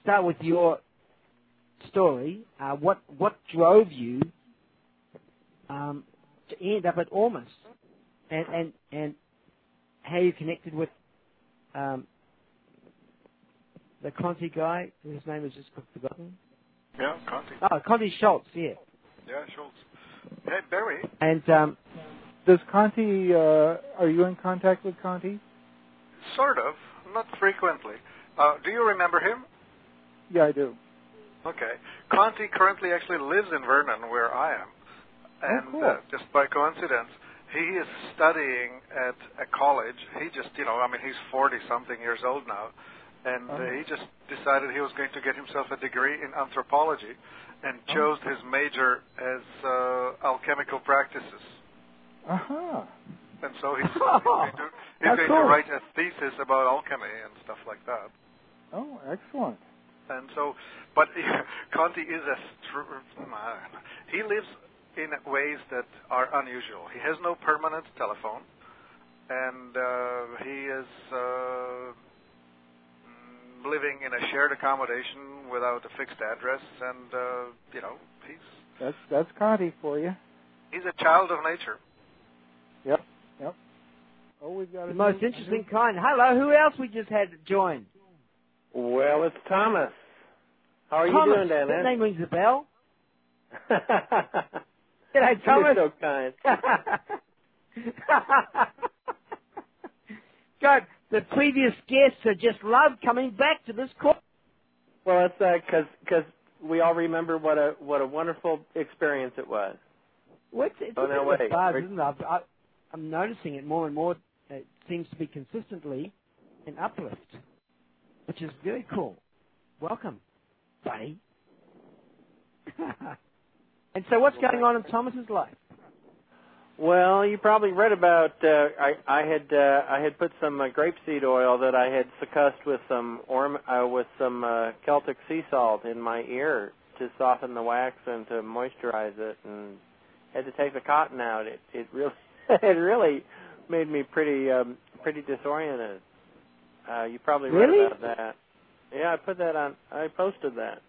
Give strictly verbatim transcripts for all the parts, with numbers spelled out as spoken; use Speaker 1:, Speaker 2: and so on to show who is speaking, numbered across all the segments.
Speaker 1: start with your story. Uh, what what drove you um, to end up at Ormus, and and and how you connected with um, the Conti guy, whose name was just forgotten.
Speaker 2: Yeah, Conti.
Speaker 1: Oh, Conti Schultz, yeah.
Speaker 2: Yeah, Schultz. Hey, Barry.
Speaker 1: And um,
Speaker 3: does Conti? Uh, are you in contact with Conti?
Speaker 2: Sort of, not frequently. Uh, do you remember him?
Speaker 3: Yeah, I do.
Speaker 2: Okay. Conti currently actually lives in Vernon, where I am. And
Speaker 3: oh, cool.
Speaker 2: uh, just by coincidence, he is studying at a college. He just, you know, I mean, he's forty-something years old now. And
Speaker 3: oh.
Speaker 2: uh, he just decided he was going to get himself a degree in anthropology and chose
Speaker 3: oh.
Speaker 2: his major as uh, alchemical practices.
Speaker 3: Uh-huh.
Speaker 2: And so he's, he's going, to, he's going
Speaker 3: cool.
Speaker 2: to write a thesis about alchemy and stuff like that.
Speaker 3: Oh, excellent.
Speaker 2: And so, but Conti is a, he lives in ways that are unusual. He has no permanent telephone, and uh, he is uh, living in a shared accommodation without a fixed address, and, uh, you know, he's...
Speaker 3: That's, that's Conti for you.
Speaker 2: He's a child of nature.
Speaker 3: Yep, yep. Oh, we've got
Speaker 1: the most interesting kind. Hello, who else we just had join?
Speaker 4: Well, it's Thomas. How are
Speaker 1: Thomas.
Speaker 4: you doing, Dennis?
Speaker 1: That name rings a bell. G'day, Thomas.
Speaker 4: You're so kind.
Speaker 1: God, the previous guests have just loved coming back to this course.
Speaker 4: Well, it's because uh, because we all remember what a what a wonderful experience it was.
Speaker 1: Well, it's, it's
Speaker 4: oh,
Speaker 1: a
Speaker 4: no,
Speaker 1: bit
Speaker 4: wait.
Speaker 1: of a buzz, isn't it? I, I, I'm noticing it more and more. It seems to be consistently an uplift, which is very cool. Welcome, buddy. And so what's going on in Thomas's life?
Speaker 4: Well, you probably read about. Uh, I, I had uh, I had put some uh, grapeseed oil that I had succussed with some orm, uh, with some uh, Celtic sea salt in my ear to soften the wax and to moisturize it, and had to take the cotton out. It it really it really made me pretty um, pretty disoriented. Uh, you probably read
Speaker 1: really?
Speaker 4: about that. Yeah, I put that on. I posted that.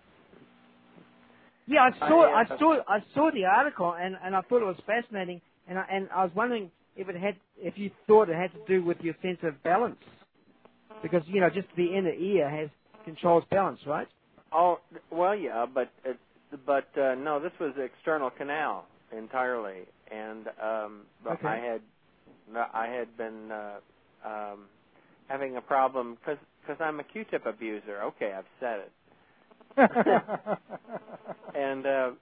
Speaker 1: Yeah, I saw
Speaker 4: I, uh,
Speaker 1: I saw I saw the article, and, and I thought it was fascinating. And I, and I was wondering if it had, if you thought it had to do with your sense of balance, because you know just the inner ear has controls balance, right?
Speaker 4: Oh well, yeah, but it, but uh, no, this was external canal entirely, and um,
Speaker 1: okay.
Speaker 4: I had I had been uh, um, having a problem because because I'm a Q-tip abuser. Okay, I've said it, and. Uh,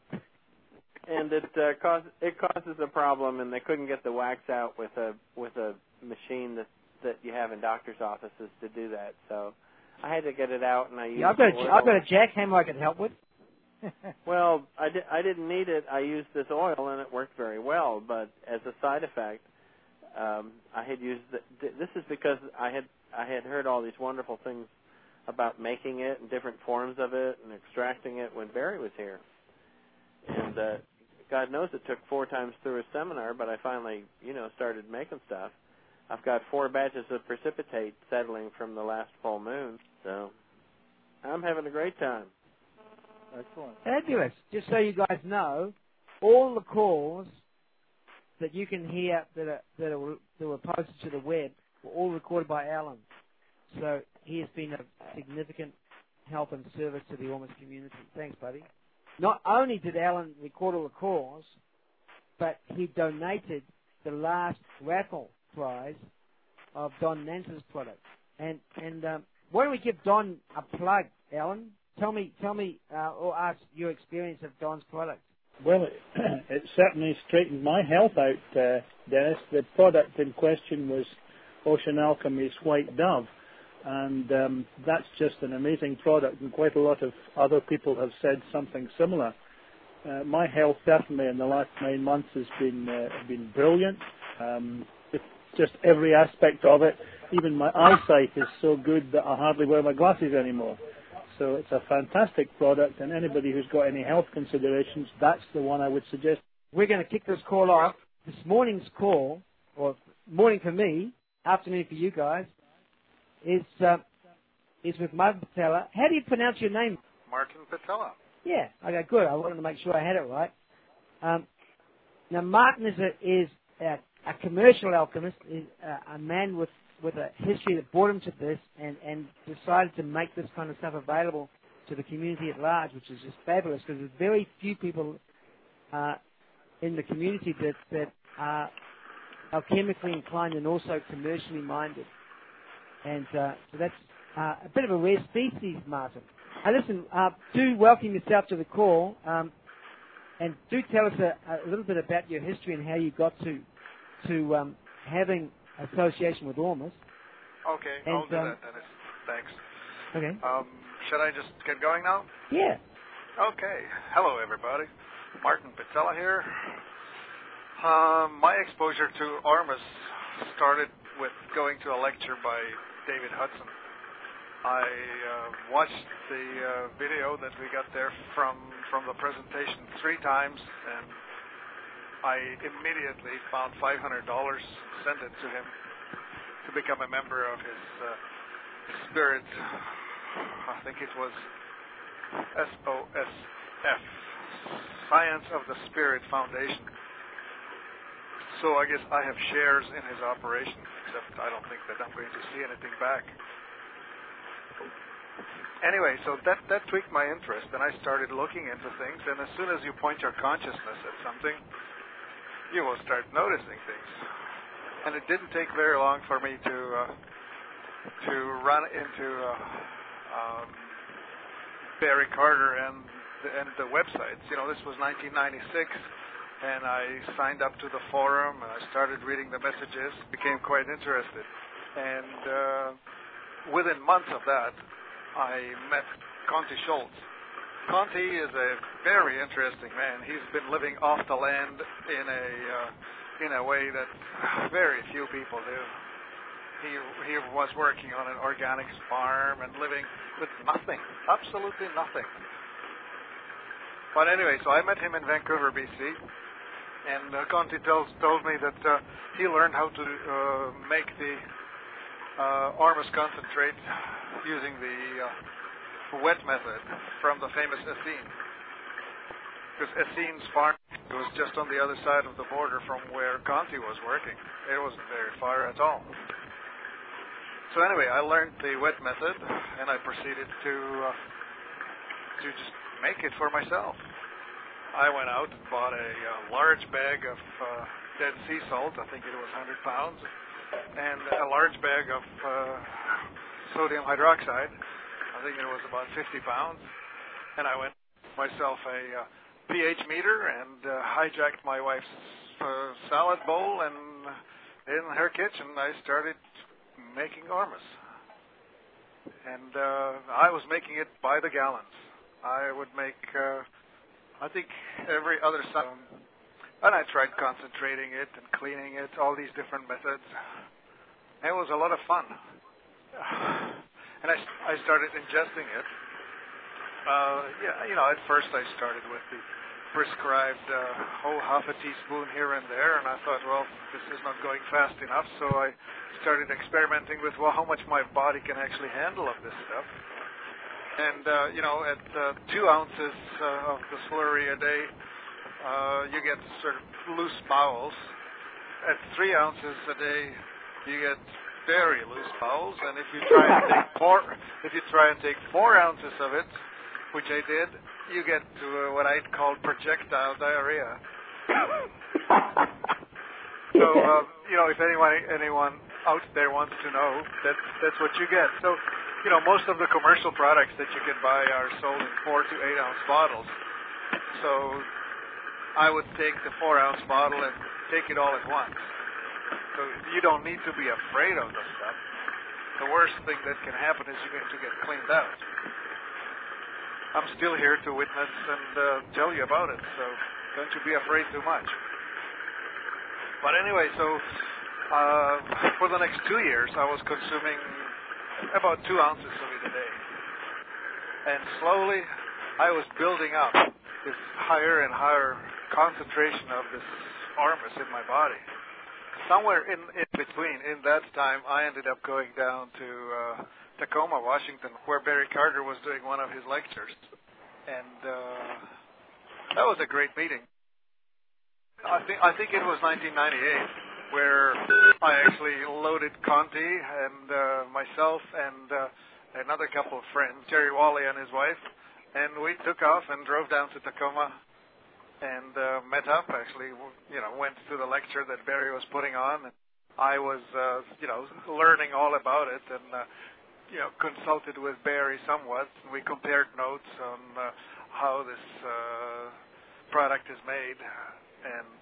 Speaker 4: And it uh, cause, it causes a problem, and they couldn't get the wax out with a with a machine that that you have in doctors' offices to do that. So I had to get it out, and I used.
Speaker 1: Yeah, I've got a,
Speaker 4: oil.
Speaker 1: I've got a jackhammer I could help with.
Speaker 4: Well, I, di- I didn't need it. I used this oil, and it worked very well. But as a side effect, um, I had used the, this is because I had I had heard all these wonderful things about making it and different forms of it and extracting it when Barry was here. And uh, God knows it took four times through a seminar, but I finally, you know, started making stuff. I've got four batches of precipitate settling from the last full moon, so I'm having a great time.
Speaker 3: Excellent.
Speaker 1: Fabulous. Just so you guys know, all the calls that you can hear that are, that, are, that were posted to the web were all recorded by Alan. So he has been a significant help and service to the Ormus community. Thanks, buddy. Not only did Alan record all the calls, but he donated the last raffle prize of Don Nance's product. And and um, why don't we give Don a plug, Alan? Tell me, tell me, uh, or ask your experience of Don's product.
Speaker 5: Well, it, it certainly straightened my health out, uh, Dennis. The product in question was Ocean Alchemy's White Dove. And um, that's just an amazing product, and quite a lot of other people have said something similar. Uh, my health certainly in the last nine months has been uh, been brilliant. Um, just every aspect of it. Even my eyesight is so good that I hardly wear my glasses anymore. So it's a fantastic product, and anybody who's got any health considerations, that's the one I would suggest.
Speaker 1: We're going to kick this call off. This morning's call, or morning for me, afternoon for you guys, is uh, is with Martin Patella. How do you pronounce your name?
Speaker 2: Martin Patella.
Speaker 1: Yeah. Okay, good. I wanted to make sure I had it right. Um, now, Martin is a, is a, a commercial alchemist, is a, a man with, with a history that brought him to this and, and decided to make this kind of stuff available to the community at large, which is just fabulous because there's very few people uh, in the community that, that are alchemically inclined and also commercially minded. And uh, so that's uh, a bit of a rare species, Martin. Now listen, uh, do welcome yourself to the call, um, and do tell us a, a little bit about your history and how you got to to um, having association with Ormus.
Speaker 2: Okay,
Speaker 1: and,
Speaker 2: I'll do
Speaker 1: um,
Speaker 2: that, Dennis. Thanks.
Speaker 1: Okay.
Speaker 2: Um, should I just get going now?
Speaker 1: Yeah.
Speaker 2: Okay. Hello, everybody. Martin Patella here. Um, my exposure to Ormus started with going to a lecture by David Hudson. I uh, watched the uh, video that we got there from from the presentation three times, and I immediately found five hundred dollars, sent it to him to become a member of his uh, Spirit, I think it was S O S F, Science of the Spirit Foundation. So I guess I have shares in his operation, except I don't think that I'm going to see anything back. Anyway, so that, that tweaked my interest, and I started looking into things, and as soon as you point your consciousness at something, you will start noticing things. And it didn't take very long for me to uh, to run into uh, um, Barry Carter and the, and the websites. You know, this was nineteen ninety-six, and I signed up to the forum, and I started reading the messages, became quite interested. And uh, within months of that, I met Conti Schultz. Conti is a very interesting man. He's been living off the land in a uh, in a way that very few people do. He he was working on an organics farm and living with nothing, absolutely nothing. But anyway, so I met him in Vancouver, B C, and uh, Conti tells, told me that uh, he learned how to uh, make the uh, Ormus concentrate using the uh, wet method from the famous Essene. Because Essene's farm was just on the other side of the border from where Conti was working. It wasn't very far at all. So anyway, I learned the wet method, and I proceeded to uh, to just make it for myself. I went out and bought a uh, large bag of uh, dead sea salt. I think it was one hundred pounds. And a large bag of uh, sodium hydroxide. I think it was about fifty pounds. And I went myself a uh, pH meter and uh, hijacked my wife's uh, salad bowl, and in her kitchen I started making Ormus. And uh, I was making it by the gallons. I would make, uh, I think, every other Sunday. And I tried concentrating it and cleaning it, all these different methods. It was a lot of fun. And I, I started ingesting it. Uh, yeah, you know, at first I started with the prescribed uh, whole half a teaspoon here and there, and I thought, well, this is not going fast enough, so I started experimenting with, well, how much my body can actually handle of this stuff. And, uh, you know, at uh, two ounces uh, of the slurry a day, Uh, you get sort of loose bowels. At three ounces a day, you get very loose bowels. And if you try and take four, if you try and take four ounces of it, which I did, you get to uh, what I'd call projectile diarrhea. So uh, you know, if anyone anyone out there wants to know, that's that's what you get. So you know, most of the commercial products that you can buy are sold in four to eight ounce bottles. So I would take the four-ounce bottle and take it all at once. So you don't need to be afraid of the stuff. The worst thing that can happen is you're going to get cleaned out. I'm still here to witness and uh, tell you about it, so don't you be afraid too much. But anyway, so uh, for the next two years, I was consuming about two ounces of it a day. And slowly, I was building up this higher and higher concentration of this Ormus in my body. somewhere in, in between, in that time, I ended up going down to uh, Tacoma, Washington, where Barry Carter was doing one of his lectures. And uh, that was a great meeting. I think I think it was nineteen ninety-eight where I actually loaded Conti and uh, myself and uh, another couple of friends, Jerry Wally and his wife, and we took off and drove down to Tacoma and uh, met up. Actually, you know, went to the lecture that Barry was putting on, and I was, uh, you know, learning all about it, and uh, you know, consulted with Barry somewhat. We compared notes on uh, how this uh, product is made. And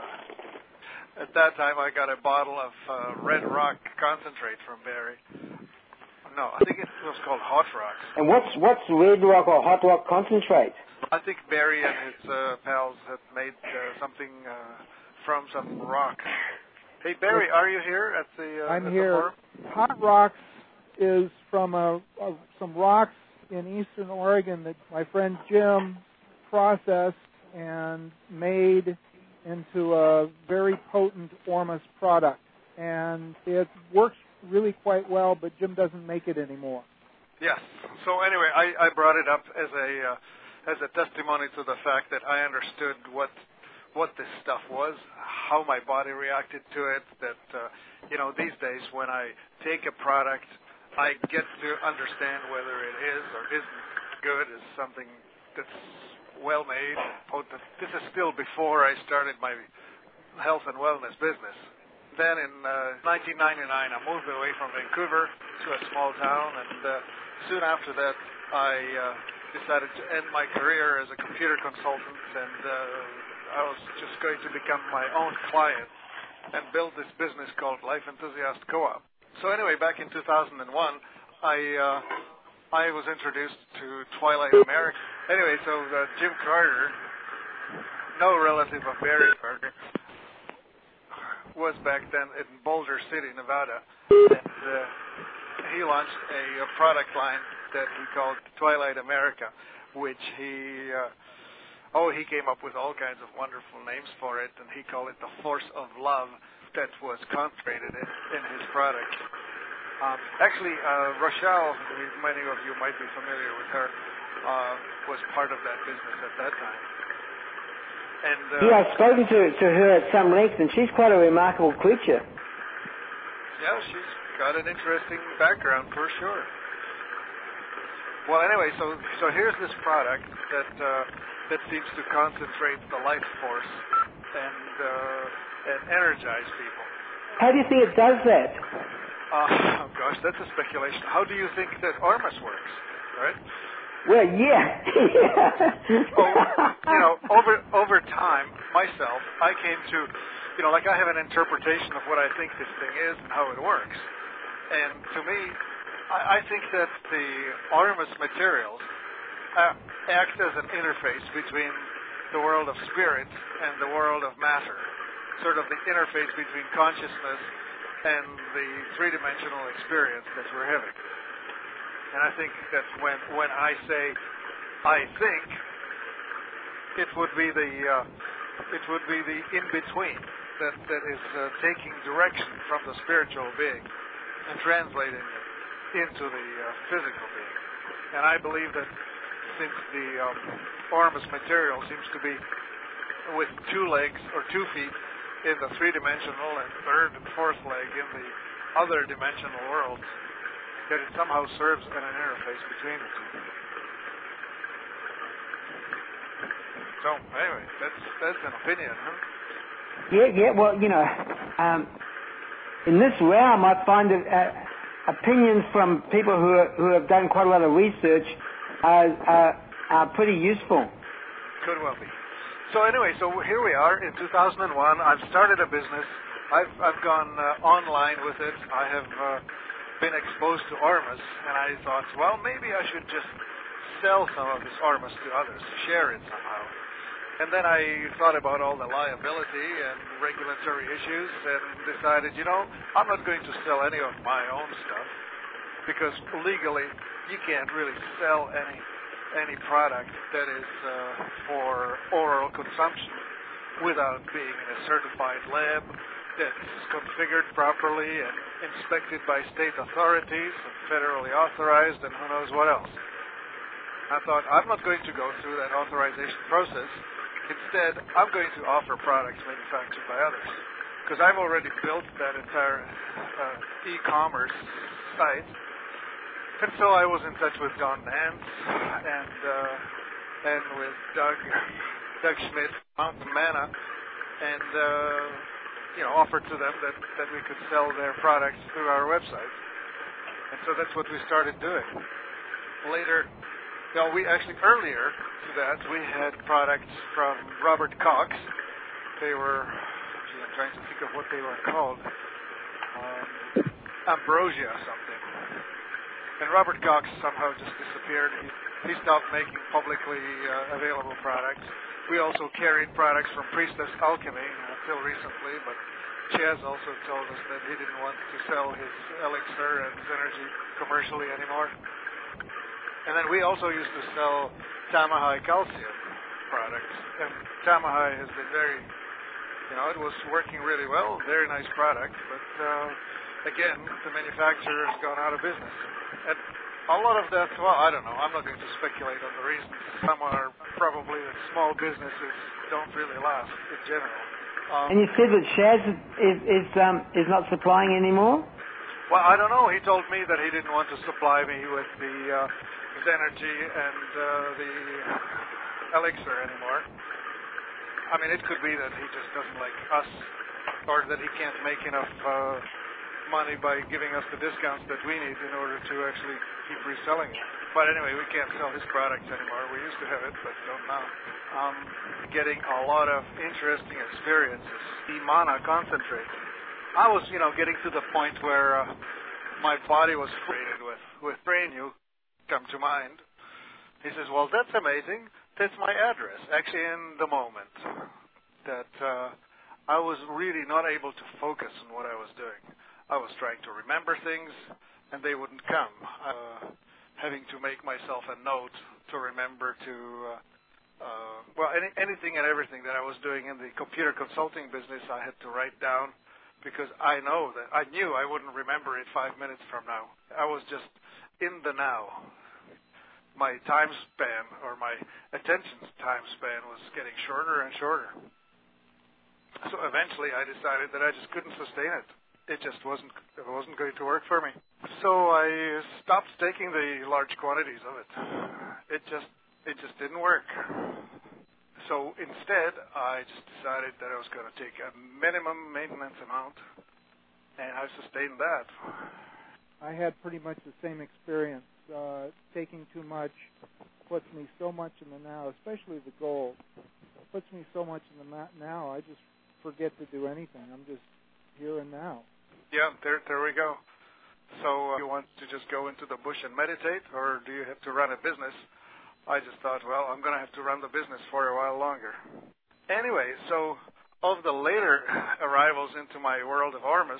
Speaker 2: uh, at that time, I got a bottle of uh, Red Rock concentrate from Barry. No, I think it was called Hot Rocks.
Speaker 6: And what's what's Red Rock or Hot Rock concentrate?
Speaker 2: I think Barry and his uh, pals had made uh, something uh, from some rock. Hey, Barry, are you here at the? Uh,
Speaker 3: I'm
Speaker 2: at
Speaker 3: here.
Speaker 2: The
Speaker 3: Hot Rocks is from a, a, some rocks in eastern Oregon that my friend Jim processed and made into a very potent Ormus product. And it works really quite well, but Jim doesn't make it anymore.
Speaker 2: Yes. So anyway, I, I brought it up as a uh, as a testimony to the fact that I understood what what this stuff was, how my body reacted to it, that, uh, you know, these days when I take a product, I get to understand whether it is or isn't good, is something that's well made. This is still before I started my health and wellness business. Then in uh, nineteen ninety-nine, I moved away from Vancouver to a small town, and uh, soon after that, I uh, decided to end my career as a computer consultant, and uh, I was just going to become my own client and build this business called Life Enthusiast Co-op. So anyway, back in two thousand one, I uh, I was introduced to Twilight America. Anyway, so uh, Jim Carter, no relative of Barry Carter, was back then in Boulder City, Nevada, and uh, he launched a, a product line that he called Twilight America, which he, uh, oh, he came up with all kinds of wonderful names for it, and he called it the Force of Love that was concentrated in, in his product. Um, actually, uh, Rochelle, many of you might be familiar with her, uh, was part of that business at that time. And, uh,
Speaker 6: yeah, I've spoken to, to her at some length, and she's quite a remarkable creature.
Speaker 2: Yeah, she's got an interesting background for sure. Well, anyway, so so here's this product that uh, that seems to concentrate the life force and uh, and energize people.
Speaker 6: How do you think it does that?
Speaker 2: Uh, oh gosh, that's a speculation. How do you think that Ormus works, right?
Speaker 6: Well, yeah.
Speaker 2: oh, you know, over over time, myself, I came to, you know, like I have an interpretation of what I think this thing is and how it works. And to me, I, I think that the Ormus materials uh, act as an interface between the world of spirit and the world of matter, sort of the interface between consciousness and the three-dimensional experience that we're having. And I think that when when I say I think, it would be the uh, it would be the in between that that is uh, taking direction from the spiritual being and translating it into the uh, physical being. And I believe that since the um, Ormus material seems to be with two legs or two feet in the three-dimensional and third and fourth leg in the other dimensional worlds, that it somehow serves as an interface between the two. So anyway, that's that's an opinion, huh?
Speaker 6: Yeah, yeah. Well, you know, um, in this realm, I find that uh, opinions from people who are, who have done quite a lot of research are, are, are pretty useful.
Speaker 2: Could well be. So anyway, so here we are in two thousand one. I've started a business. I've I've gone uh, online with it. I have uh, been exposed to Ormus, and I thought, well, maybe I should just sell some of this Ormus to others, share it somehow. And then I thought about all the liability and regulatory issues and decided, you know, I'm not going to sell any of my own stuff because legally you can't really sell any any product that is uh, for oral consumption without being in a certified lab that's configured properly and inspected by state authorities and federally authorized and who knows what else. I thought, I'm not going to go through that authorization process. Instead, I'm going to offer products manufactured by others. Because I've already built that entire uh, e-commerce site. And so I was in touch with Don Nance and uh, and with Doug Doug Schmidt, Mountain Manna, and uh, you know, offered to them that, that we could sell their products through our website. And so that's what we started doing. Later, you know, we actually earlier to that we had products from Robert Cox. They were, gee, I'm trying to think of what they were called, um, Ambrosia something. And Robert Cox somehow just disappeared. He, he stopped making publicly uh, available products. We also carried products from Priestess Alchemy until recently, but Chaz also told us that he didn't want to sell his elixir and his energy commercially anymore. And then we also used to sell Tamahai calcium products. And Tamahai has been very, you know, it was working really well, very nice product, but uh, again, the manufacturer has gone out of business. And a lot of that, well, I don't know. I'm not going to speculate on the reasons. Some are probably that small businesses don't really last in general. Um,
Speaker 6: and you said that Chaz is is, um, is not supplying anymore?
Speaker 2: Well, I don't know. He told me that he didn't want to supply me with the uh, Zenergy and uh, the elixir anymore. I mean, it could be that he just doesn't like us, or that he can't make enough uh, money by giving us the discounts that we need in order to actually keep reselling it. But anyway, we can't sell his products anymore. We used to have it, but don't now. Um, getting a lot of interesting experiences. E-mana concentrate. I was, you know, getting to the point where uh, my body was freighted with, with brain you come to mind. He says, well, that's amazing. That's my address. Actually, in the moment that uh, I was really not able to focus on what I was doing. I was trying to remember things, and they wouldn't come. Uh, having to make myself a note to remember to, uh, uh, well, any, anything and everything that I was doing in the computer consulting business, I had to write down because I know that I knew I wouldn't remember it five minutes from now. I was just in the now. My time span, or my attention time span, was getting shorter and shorter. So eventually I decided that I just couldn't sustain it. It just wasn't it wasn't going to work for me. So I stopped taking the large quantities of it. It just it just didn't work. So instead, I just decided that I was going to take a minimum maintenance amount, and I sustained that.
Speaker 3: I had pretty much the same experience. Uh, taking too much puts me so much in the now, especially the gold. Puts me so much in the ma- now, I just forget to do anything. I'm just here and now.
Speaker 2: Yeah, there, there we go. So uh, you want to just go into the bush and meditate, or do you have to run a business? I just thought, well, I'm going to have to run the business for a while longer. Anyway, so of the later arrivals into my world of Ormus,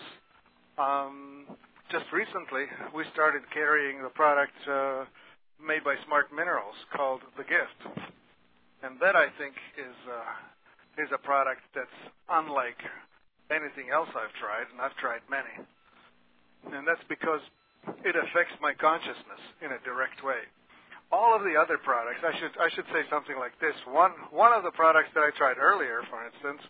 Speaker 2: um, just recently we started carrying the product uh, made by Smart Minerals called The Gift. And that, I think, is, uh, is a product that's unlike anything else I've tried, and I've tried many. And that's because it affects my consciousness in a direct way. All of the other products, I should I should say something like this. One one of the products that I tried earlier, for instance,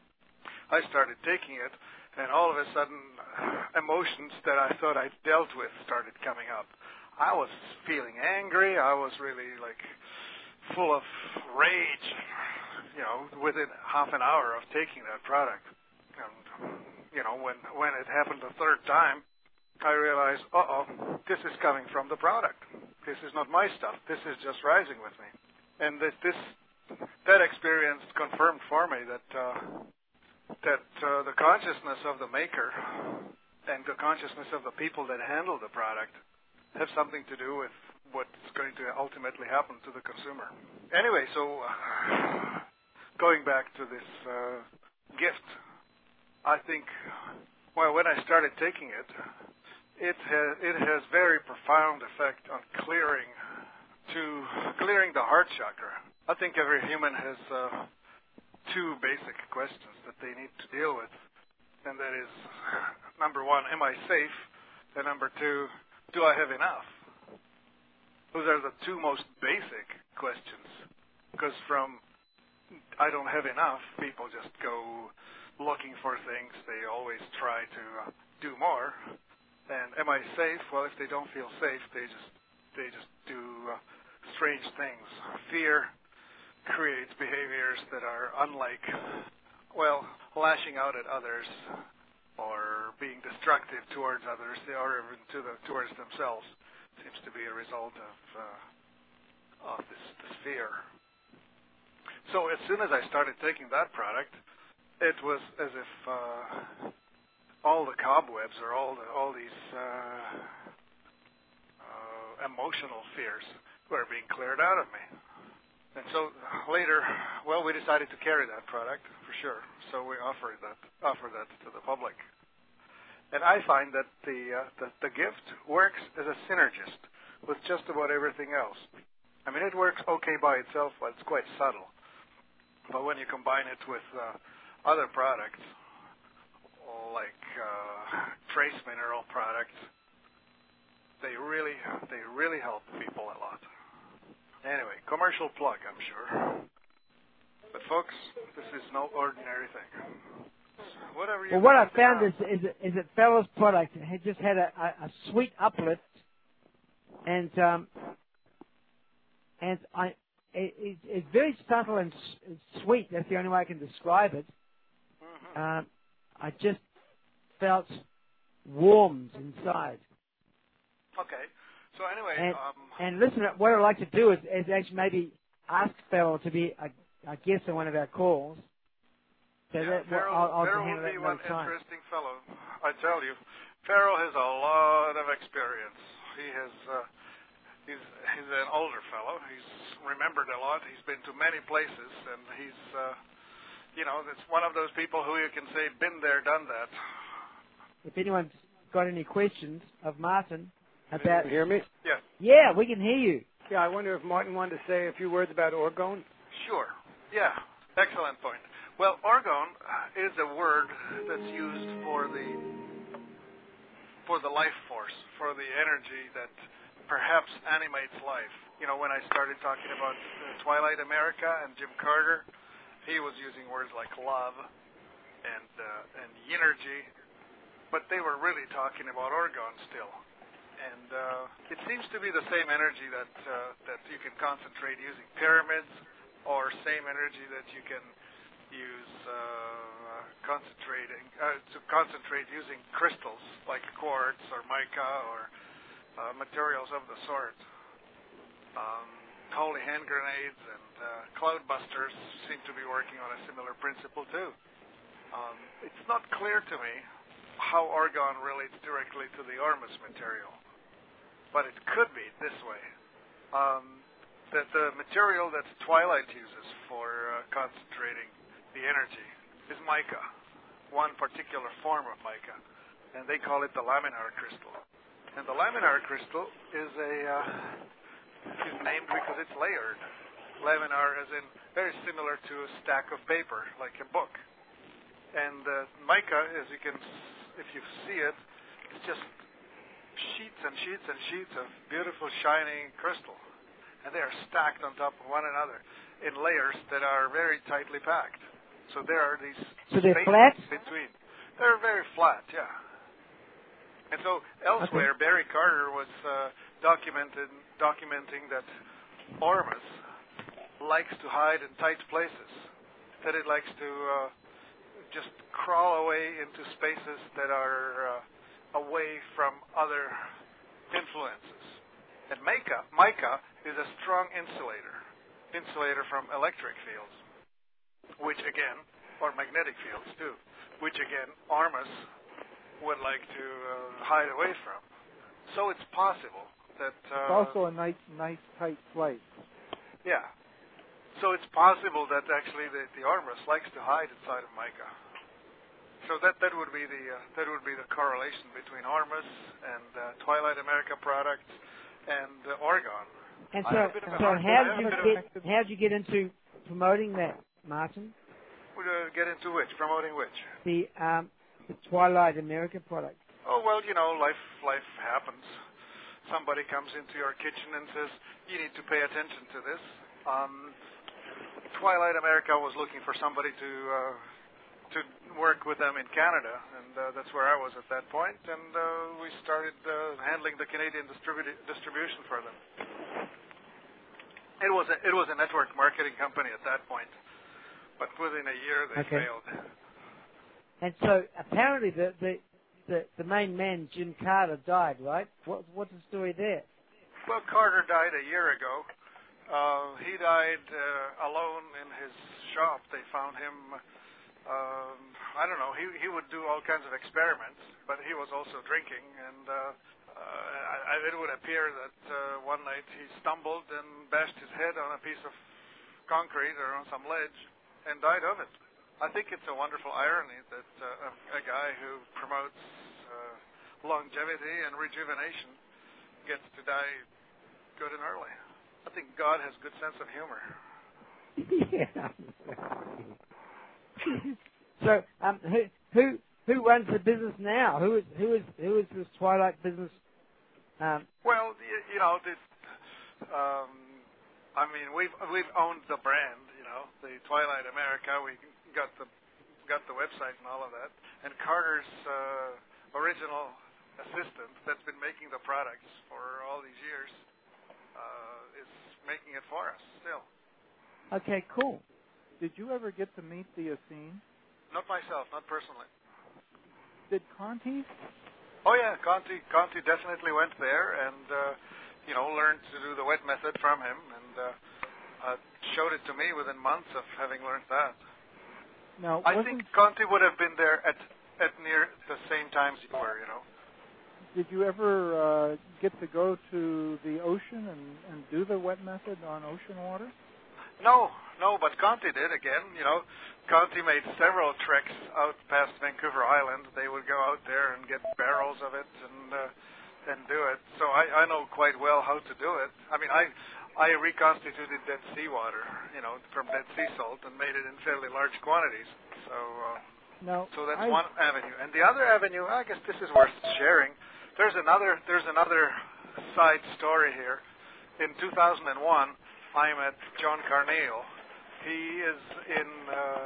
Speaker 2: I started taking it, and all of a sudden, emotions that I thought I'd dealt with started coming up. I was feeling angry. I was really, like, full of rage, you know, within half an hour of taking that product. And, you know, when, when it happened the third time, I realized, uh-oh, this is coming from the product. This is not my stuff. This is just rising with me. And this, this that experience confirmed for me that uh, that uh, the consciousness of the maker and the consciousness of the people that handle the product have something to do with what's going to ultimately happen to the consumer. Anyway, so uh, going back to this uh, gift, I think, well, when I started taking it, it has, it has very profound effect on clearing to clearing the heart chakra. I think every human has uh, two basic questions that they need to deal with. and that is, number one, am I safe? And number two, do I have enough? Those are the two most basic questions, because from I don't have enough, people just go looking for things. They always try to uh, do more. And am I safe? Well, if they don't feel safe, they just they just do uh, strange things. Fear creates behaviors that are unlike, well, lashing out at others or being destructive towards others, or even to the, towards themselves. Seems to be a result of uh, of this, this fear. So as soon as I started taking that product, it was as if uh, all the cobwebs or all the, all these uh, uh, emotional fears were being cleared out of me. And so later, well, we decided to carry that product for sure. So we offered that offered that to the public. And I find that the, uh, the the gift works as a synergist with just about everything else. I mean, it works okay by itself, but it's quite subtle. But when you combine it with uh, other products, like uh, trace mineral products, they really they really help people a lot. Anyway, commercial plug, I'm sure. But folks, this is no ordinary thing. Whatever you
Speaker 1: well, what I found is, is, is that Fellow's product had just had a, a, a sweet uplift, and um, and I it, it, it's very subtle and s- sweet. That's the only way I can describe it.
Speaker 2: Mm-hmm.
Speaker 1: Um, I just felt warmed inside.
Speaker 2: Okay. So anyway,
Speaker 1: and,
Speaker 2: um,
Speaker 1: and listen, what I'd like to do is, is actually maybe ask Fellow to be a, a guest on one of our calls. So
Speaker 2: yeah,
Speaker 1: that,
Speaker 2: Farrell,
Speaker 1: I'll, I'll
Speaker 2: Farrell
Speaker 1: handle
Speaker 2: would be
Speaker 1: that
Speaker 2: one
Speaker 1: another time.
Speaker 2: interesting fellow. I tell you, Farrell has a lot of experience. He has. Uh, he's he's an older fellow. He's remembered a lot. He's been to many places, and he's, uh, you know, it's one of those people who you can say, been there, done that.
Speaker 1: If anyone's got any questions of Martin about...
Speaker 7: Can you hear me?
Speaker 2: Yeah.
Speaker 1: Yeah, we can hear you.
Speaker 7: Yeah, I wonder if Martin wanted to say a few words about orgone.
Speaker 2: Sure. Yeah. Excellent point. Well, orgone is a word that's used for the for the life force, for the energy that perhaps animates life. You know, when I started talking about uh, Twilight America and Jim Carter, he was using words like love and uh, and yinergy, but they were really talking about orgone still. And uh, it seems to be the same energy that uh, that you can concentrate using pyramids, or same energy that you can use uh, concentrating uh, to concentrate using crystals like quartz or mica or uh, materials of the sort. Um, holy hand grenades and uh, cloudbusters seem to be working on a similar principle too. Um, it's not clear to me how orgone relates directly to the Ormus material, but it could be this way. Um, that the material that Twilight uses for uh, concentrating the energy is mica, one particular form of mica, and they call it the laminar crystal. And the laminar crystal is a uh, is named because it's layered. Laminar as in very similar to a stack of paper, like a book. And uh, mica, as you can, if you see it, it's just sheets and sheets and sheets of beautiful shining crystal, and they are stacked on top of one another in layers that are very tightly packed. So there are these
Speaker 1: So they're
Speaker 2: spaces
Speaker 1: flat?
Speaker 2: between. They're very flat, yeah. And so elsewhere,
Speaker 1: Okay.
Speaker 2: Barry Carter was uh, documented, documenting that Ormus likes to hide in tight places, that it likes to uh, just crawl away into spaces that are uh, away from other influences. And mica, mica is a strong insulator, insulator from electric fields, which again, or magnetic fields too, which again, Ormus would like to uh, hide away from. So it's possible that... Uh,
Speaker 3: It's also a nice, nice tight place.
Speaker 2: Yeah. So it's possible that actually the, the Ormus likes to hide inside of mica. So that, that would be the uh, that would be the correlation between Ormus and uh, Twilight America products and uh, orgone.
Speaker 1: And
Speaker 2: I
Speaker 1: so,
Speaker 2: have a bit of a
Speaker 1: so
Speaker 2: hard-
Speaker 1: how
Speaker 2: I
Speaker 1: did
Speaker 2: have a
Speaker 1: you
Speaker 2: bit of
Speaker 1: get how did you get into promoting that, Martin?
Speaker 2: Would uh, get into which? Promoting which?
Speaker 1: The um, the Twilight America product?
Speaker 2: Oh, well, you know, life life happens. Somebody comes into your kitchen and says, you need to pay attention to this. Um, Twilight America was looking for somebody to uh, to work with them in Canada, and uh, that's where I was at that point, and uh, we started uh, handling the Canadian distribu- distribution for them. It was a, it was a network marketing company at that point, but within a year they
Speaker 1: okay.
Speaker 2: failed.
Speaker 1: And so apparently the, the the the main man, Jim Carter, died, right? What what's the story there?
Speaker 2: Well, Carter died a year ago. Uh, he died uh, alone in his shop. They found him. Um, I don't know. He he would do all kinds of experiments, but he was also drinking, and uh, uh, I, it would appear that uh, one night he stumbled and bashed his head on a piece of concrete or on some ledge, and died of it. I think it's a wonderful irony that uh, a, a guy who promotes uh, longevity and rejuvenation gets to die good and early. I think God has a good sense of humor.
Speaker 1: Yeah. So, um, who who who runs the business now? Who is who is who is this Twilight business? Um,
Speaker 2: well, you, you know, the, um, I mean, we've we've owned the brand. You know, the Twilight America. We got the got the website and all of that. And Carter's uh, original assistant, that's been making the products for all these years, uh, is making it for us still.
Speaker 1: Okay, cool.
Speaker 3: Did you ever get to meet the Essene?
Speaker 2: Not myself, not personally.
Speaker 3: Did Conti?
Speaker 2: Oh yeah, Conti. Conti definitely went there and uh, you know learned to do the wet method from him, and uh, uh, showed it to me within months of having learned that.
Speaker 3: Now,
Speaker 2: I think Conti would have been there at at near the same times you were. You know.
Speaker 3: Did you ever uh, get to go to the ocean and, and do the wet method on ocean water?
Speaker 2: No, no, but Conti did again. You know, Conti made several treks out past Vancouver Island. They would go out there and get barrels of it and uh, and do it. So I, I know quite well how to do it. I mean, I I reconstituted Dead Sea water, you know, from Dead Sea salt and made it in fairly large quantities. So uh,
Speaker 3: no,
Speaker 2: so that's
Speaker 3: I...
Speaker 2: one avenue. And the other avenue, I guess this is worth sharing. There's another there's another side story here. In two thousand one. I met John Carneal. He is in uh,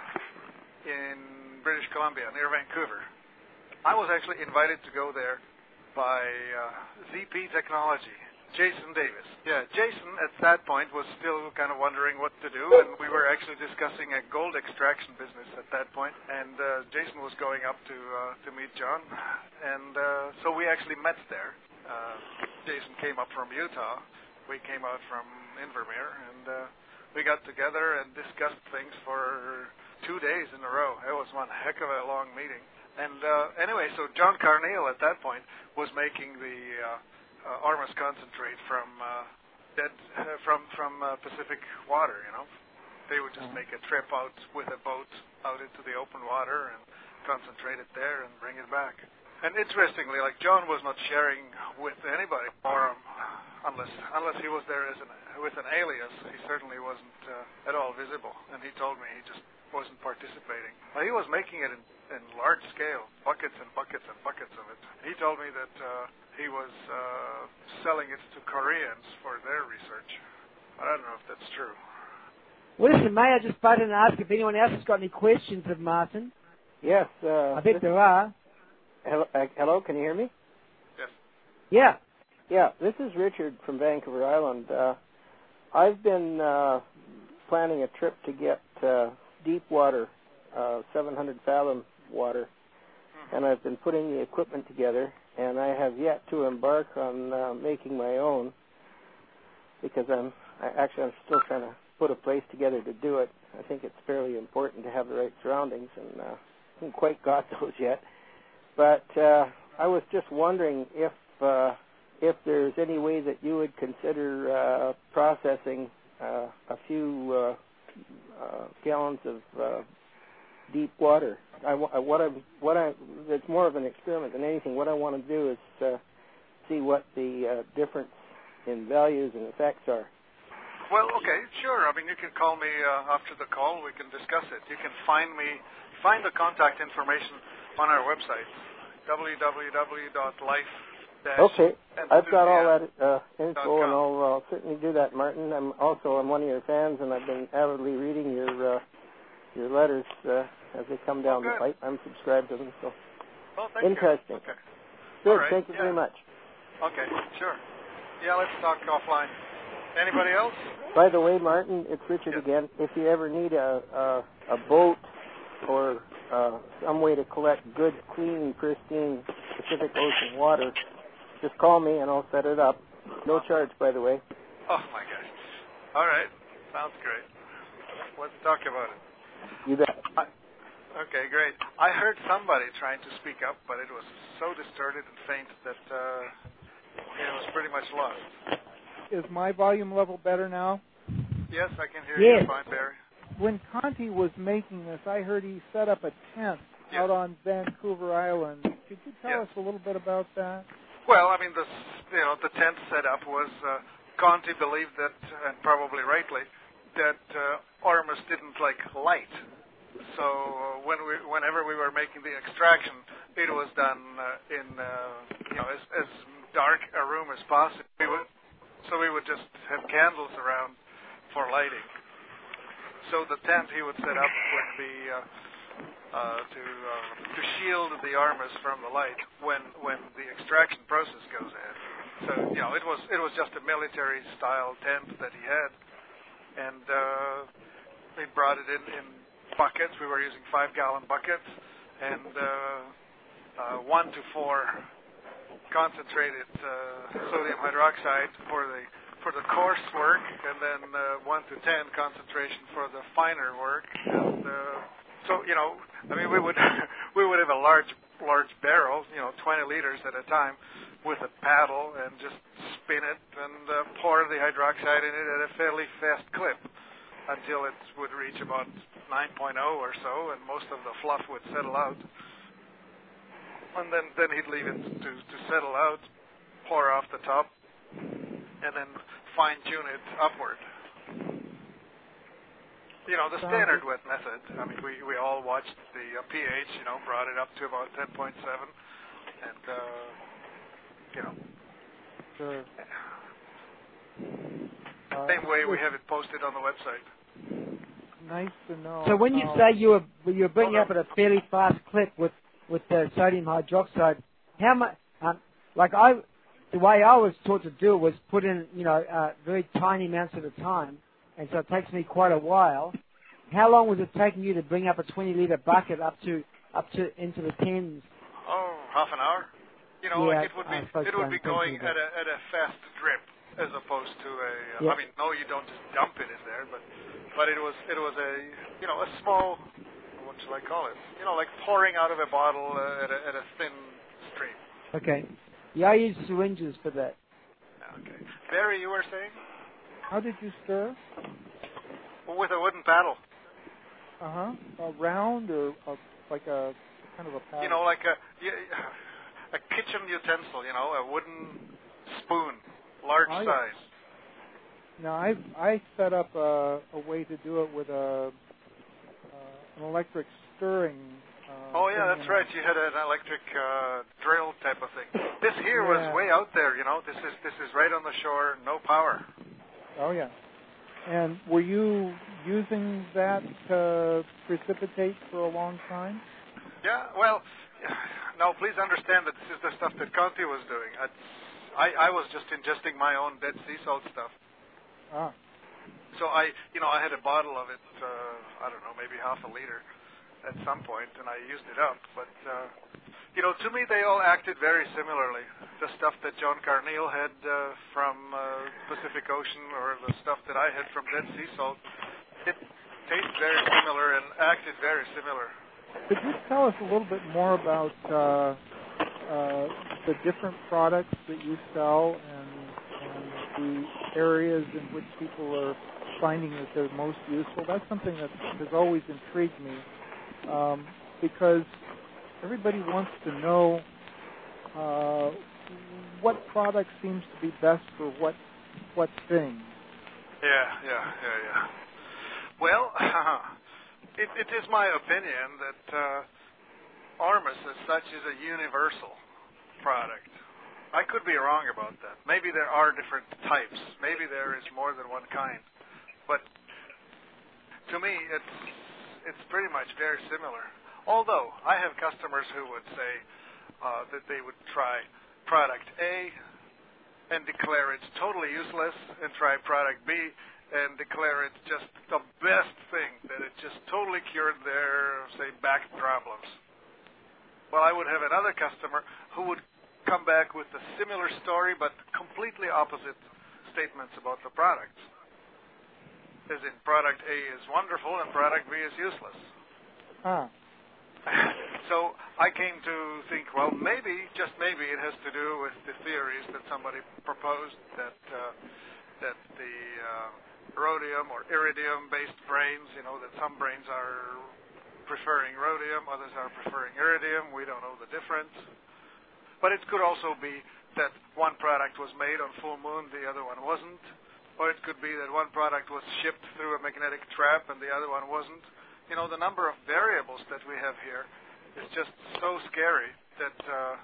Speaker 2: in British Columbia, near Vancouver. I was actually invited to go there by uh, Z P Technology, Jason Davis. Yeah, Jason at that point was still kind of wondering what to do, and we were actually discussing a gold extraction business at that point. And uh, Jason was going up to uh, to meet John, and uh, so we actually met there. Uh, Jason came up from Utah. We came out from Invermere, and uh, we got together and discussed things for two days in a row. It was one heck of a long meeting. And uh, anyway, so John Carneal at that point was making the uh, uh, Armas concentrate from uh, dead uh, from from uh, Pacific water. You know, they would just make a trip out with a boat out into the open water and concentrate it there and bring it back. And interestingly, like John was not sharing with anybody or um, unless unless he was there as an, with an alias. He certainly wasn't uh, at all visible, and he told me he just wasn't participating. Well, he was making it in, in large scale, buckets and buckets and buckets of it. He told me that uh, he was uh, selling it to Koreans for their research. I don't know if that's true.
Speaker 1: Well, listen, may I just butt in and ask if anyone else has got any questions of Martin?
Speaker 4: Yes. Uh,
Speaker 1: I bet there are.
Speaker 4: Hello, uh, hello, can you hear me?
Speaker 2: Yes.
Speaker 1: Yeah.
Speaker 4: Yeah, this is Richard from Vancouver Island. Uh, I've been uh, planning a trip to get uh, deep water, uh, seven hundred fathom water, mm-hmm. and I've been putting the equipment together, and I have yet to embark on uh, making my own because I'm I, actually I'm still trying to put a place together to do it. I think it's fairly important to have the right surroundings, and uh, haven't quite got those yet. But uh, I was just wondering if uh, if there's any way that you would consider uh, processing uh, a few uh, uh, gallons of uh, deep water. I, what I what I it's more of an experiment than anything. What I want to do is uh, see what the uh, difference in values and effects are.
Speaker 2: Well, okay, sure. I mean, you can call me uh, after the call. We can discuss it. You can find me, find the contact information on our website, w w w dot life dash
Speaker 8: Okay, I've got all that uh, info,
Speaker 2: com.
Speaker 8: and I'll uh, certainly do that, Martin. I'm also I'm one of your fans, and I've been avidly reading your uh, your letters uh, as they come down
Speaker 2: oh,
Speaker 8: the pipe. I'm subscribed to them, so
Speaker 2: well, thank
Speaker 8: interesting.
Speaker 2: You. Okay.
Speaker 8: Good,
Speaker 2: all right.
Speaker 8: thank you
Speaker 2: yeah.
Speaker 8: very much.
Speaker 2: Okay, sure. Yeah, let's talk offline. Anybody else?
Speaker 8: By the way, Martin, it's Richard
Speaker 2: yes.
Speaker 8: again. If you ever need a a, a boat or uh, some way to collect good, clean, pristine Pacific Ocean water, just call me and I'll set it up. No charge, by the way.
Speaker 2: Oh, my gosh. All right. Sounds great. Let's talk about it.
Speaker 8: You bet.
Speaker 2: I, okay, great. I heard somebody trying to speak up, but it was so distorted and faint that uh, it was pretty much lost.
Speaker 3: Is my volume level better now?
Speaker 2: Yes, I can hear
Speaker 1: Yes.
Speaker 2: you fine, Barry.
Speaker 3: When Conti was making this, I heard he set up a tent
Speaker 2: yes.
Speaker 3: out on Vancouver Island. Could you tell
Speaker 2: yes.
Speaker 3: us a little bit about that?
Speaker 2: Well, I mean, the you know the tent setup was uh, Conti believed that, and probably rightly, that uh, Ormus didn't like light. So uh, when we, whenever we were making the extraction, it was done uh, in uh, you know as, as dark a room as possible. We would, so we would just have candles around for lighting. So the tent he would set up would be uh, uh, to uh, to shield the Ormus from the light when when the extraction process goes ahead. So you know it was it was just a military style tent that he had, and uh, he brought it in in buckets. We were using five gallon buckets, and uh, uh, one to four concentrated uh, sodium hydroxide for the for the coarse work, and then uh, one to ten concentration for the finer work. And uh, so, you know, I mean, we would we would have a large large barrel, you know, twenty liters at a time, with a paddle, and just spin it and uh, pour the hydroxide in it at a fairly fast clip until it would reach about nine point oh or so, and most of the fluff would settle out. And then, then he'd leave it to, to settle out, pour off the top, and then fine-tune it upward. You know, the standard wet method. I mean, we, we all watched the uh, pH, you know, brought it up to about ten point seven, and, uh, you know.
Speaker 3: Sure. Uh,
Speaker 2: same way we have it posted on the website.
Speaker 3: Nice to know.
Speaker 1: So when you
Speaker 3: how-
Speaker 1: say you were you were bringing
Speaker 2: Oh,
Speaker 1: up at a fairly fast clip with with the sodium hydroxide, how much? Um, like I, the way I was taught to do it was put in you know uh, very tiny amounts at a time, and so it takes me quite a while. How long was it taking you to bring up a twenty liter bucket up to up to into the tens?
Speaker 2: Oh, half an hour. You know,
Speaker 1: Yeah,
Speaker 2: like it would be
Speaker 1: I suppose
Speaker 2: it
Speaker 1: so,
Speaker 2: would be
Speaker 1: I'm
Speaker 2: going
Speaker 1: thinking
Speaker 2: at a at a fast drip as opposed to a. Uh,
Speaker 1: Yep.
Speaker 2: I mean, no, you don't just dump it in there, but but it was it was a you know a small. What shall I call it? You know, like pouring out of a bottle uh, at, a, at a thin stream.
Speaker 1: Okay. Yeah, I use syringes for that.
Speaker 2: Okay. Barry, you were saying?
Speaker 3: How did you stir?
Speaker 2: Well, with a wooden paddle.
Speaker 3: Uh huh. A round or a, like a kind of a paddle?
Speaker 2: You know, like a a kitchen utensil. You know, a wooden spoon, large
Speaker 3: Oh, yeah.
Speaker 2: size.
Speaker 3: Now I I set up a, a way to do it with a uh, an electric stirring. Uh,
Speaker 2: Oh yeah,
Speaker 3: thing,
Speaker 2: that's
Speaker 3: you know.
Speaker 2: right. You had an electric uh, drill type of thing. This here
Speaker 3: Yeah.
Speaker 2: was way out there. You know, this is this is right on the shore, no power.
Speaker 3: Oh yeah. And were you using that to precipitate for a long time?
Speaker 2: Yeah. Well, no. Please understand that this is the stuff that Conti was doing. I, I, I was just ingesting my own Dead Sea salt stuff.
Speaker 3: Ah.
Speaker 2: So I, you know, I had a bottle of it. Uh, I don't know, maybe half a liter at some point, and I used it up. But uh, you know, to me, they all acted very similarly. The stuff that John Carneal had uh, from uh, Pacific Ocean, or the stuff that I had from Dead Sea salt, it tasted very similar and acted very similar.
Speaker 3: Could you tell us a little bit more about uh, uh, the different products that you sell and, and the areas in which people are finding that they're most useful? That's something that has always intrigued me, um, because everybody wants to know uh, what product seems to be best for what what thing.
Speaker 2: Yeah, yeah, yeah, yeah. Well, it, it is my opinion that uh, Ormus as such is a universal product. I could be wrong about that. Maybe there are different types. Maybe there is more than one kind. But to me, it's it's pretty much very similar. Although I have customers who would say uh, that they would try product A and declare it's totally useless, and try product B and declare it's just the best thing, that it just totally cured their, say, back problems. Well, I would have another customer who would come back with a similar story, but completely opposite statements about the products. As in, product A is wonderful and product B is useless.
Speaker 3: Huh.
Speaker 2: So I came to think, well, maybe, just maybe, it has to do with the theories that somebody proposed that uh, that the uh, rhodium or iridium-based brains, you know, that some brains are preferring rhodium, others are preferring iridium. We don't know the difference. But it could also be that one product was made on full moon, the other one wasn't. Or it could be that one product was shipped through a magnetic trap and the other one wasn't. You know, the number of variables that we have here is just so scary that uh,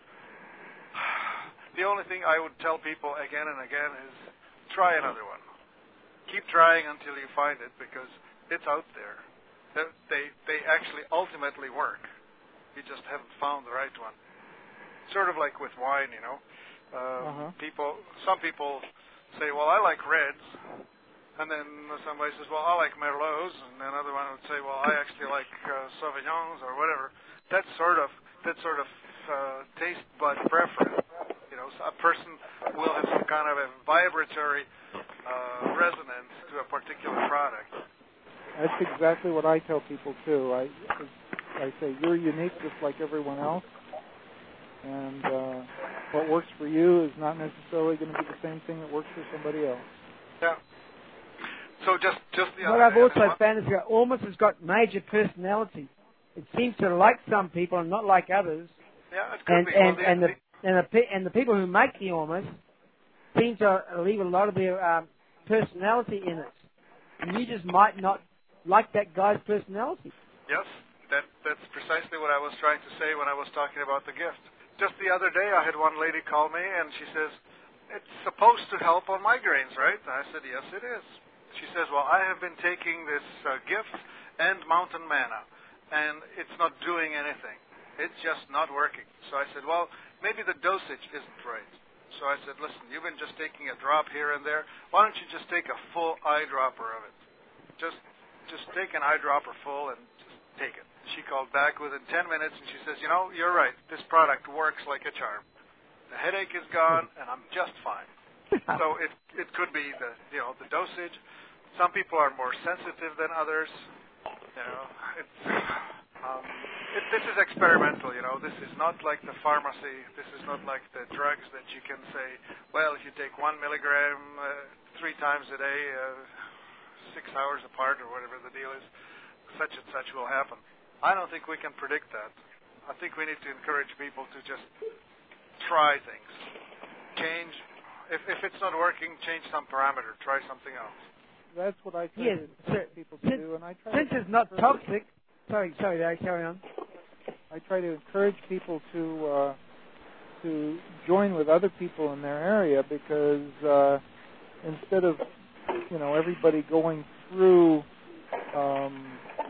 Speaker 2: the only thing I would tell people again and again is try another one. Keep trying until you find it, because it's out there. They, they actually ultimately work. You just haven't found the right one. Sort of like with wine, you know. Uh, uh-huh. People, some people say, well, I like reds. And then somebody says, well, I like Merlots. And then another one would say, well, I actually like uh, Sauvignons or whatever. That sort of, that sort of uh, taste bud preference. You know, so a person will have some kind of a vibratory uh, resonance to a particular product.
Speaker 3: That's exactly what I tell people, too. I, I say, you're unique just like everyone else. And uh, what works for you is not necessarily going to be the same thing that works for somebody else.
Speaker 2: Yeah. So just, just the
Speaker 1: what I've also found is that Ormus has got major personality. It seems to like some people and not like others.
Speaker 2: Yeah, it could
Speaker 1: and,
Speaker 2: be.
Speaker 1: And,
Speaker 2: well,
Speaker 1: and, the, and, the, and the people who make the Ormus seem to leave a lot of their um, personality in it. And you just might not like that guy's personality.
Speaker 2: Yes, that, that's precisely what I was trying to say when I was talking about the gift. Just the other day, I had one lady call me, and she says, it's supposed to help on migraines, right? And I said, yes, it is. She says, well, I have been taking this uh, gift and mountain manna, and it's not doing anything. It's just not working. So I said, well, maybe the dosage isn't right. So I said, listen, you've been just taking a drop here and there. Why don't you just take a full eyedropper of it? Just, just take an eyedropper full and just take it. She called back within ten minutes, and she says, you know, you're right. This product works like a charm. The headache is gone, and I'm just fine. So it it could be the you know the dosage. Some people are more sensitive than others. You know, it's um, it, this is experimental. You know, this is not like the pharmacy. This is not like the drugs that you can say, well, if you take one milligram uh, three times a day, uh, six hours apart, or whatever the deal is, such and such will happen. I don't think we can predict that. I think we need to encourage people to just try things. Change. If, if it's not working, change some parameter. Try something else.
Speaker 3: That's what I try
Speaker 1: yes,
Speaker 3: to encourage people to
Speaker 1: since,
Speaker 3: do. And I try
Speaker 1: since
Speaker 3: to
Speaker 1: it's not toxic. Sorry, sorry, Larry, carry on.
Speaker 3: I try to encourage people to uh, to join with other people in their area, because uh, instead of you know everybody going through um,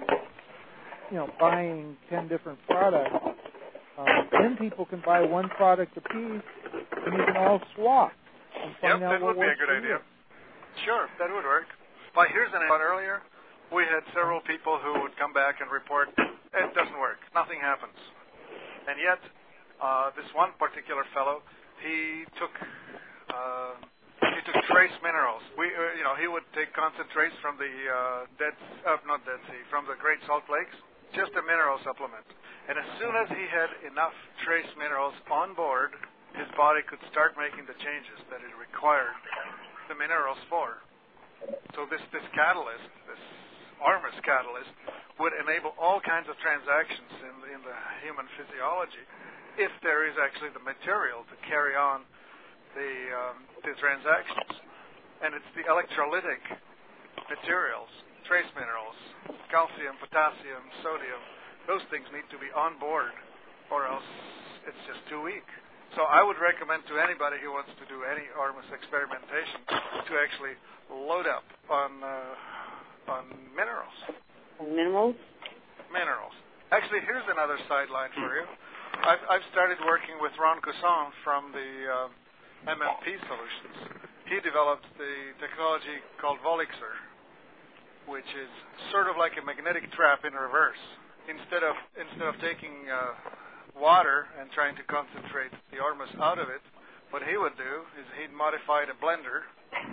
Speaker 3: you know, buying ten different products, um, ten people can buy one product apiece, and you can all swap and find
Speaker 2: yep,
Speaker 3: out
Speaker 2: that
Speaker 3: what
Speaker 2: would be
Speaker 3: works
Speaker 2: a good
Speaker 3: for
Speaker 2: idea.
Speaker 3: You.
Speaker 2: Sure, that would work. But here's an one earlier. We had several people who would come back and report, it doesn't work, nothing happens. And yet, uh, this one particular fellow, he took uh, he took trace minerals. We, uh, you know, he would take concentrates from the uh, Dead, uh, not Dead Sea, from the Great Salt Lakes. Just a mineral supplement. And as soon as he had enough trace minerals on board, his body could start making the changes that it required the minerals for. So this, this catalyst, this Ormus catalyst, would enable all kinds of transactions in, in the human physiology if there is actually the material to carry on the, um, the transactions. And it's the electrolytic materials, trace minerals, calcium, potassium, sodium, those things need to be on board, or else it's just too weak. So I would recommend to anybody who wants to do any Ormus experimentation to actually load up on uh, on minerals.
Speaker 9: Minerals?
Speaker 2: Minerals. Actually, here's another sideline for you. I've, I've started working with Ron Cusson from the uh, M M P Solutions. He developed the technology called Volixer, which is sort of like a magnetic trap in reverse. Instead of instead of taking uh, water and trying to concentrate the Ormus out of it, what he would do is he'd modify the blender,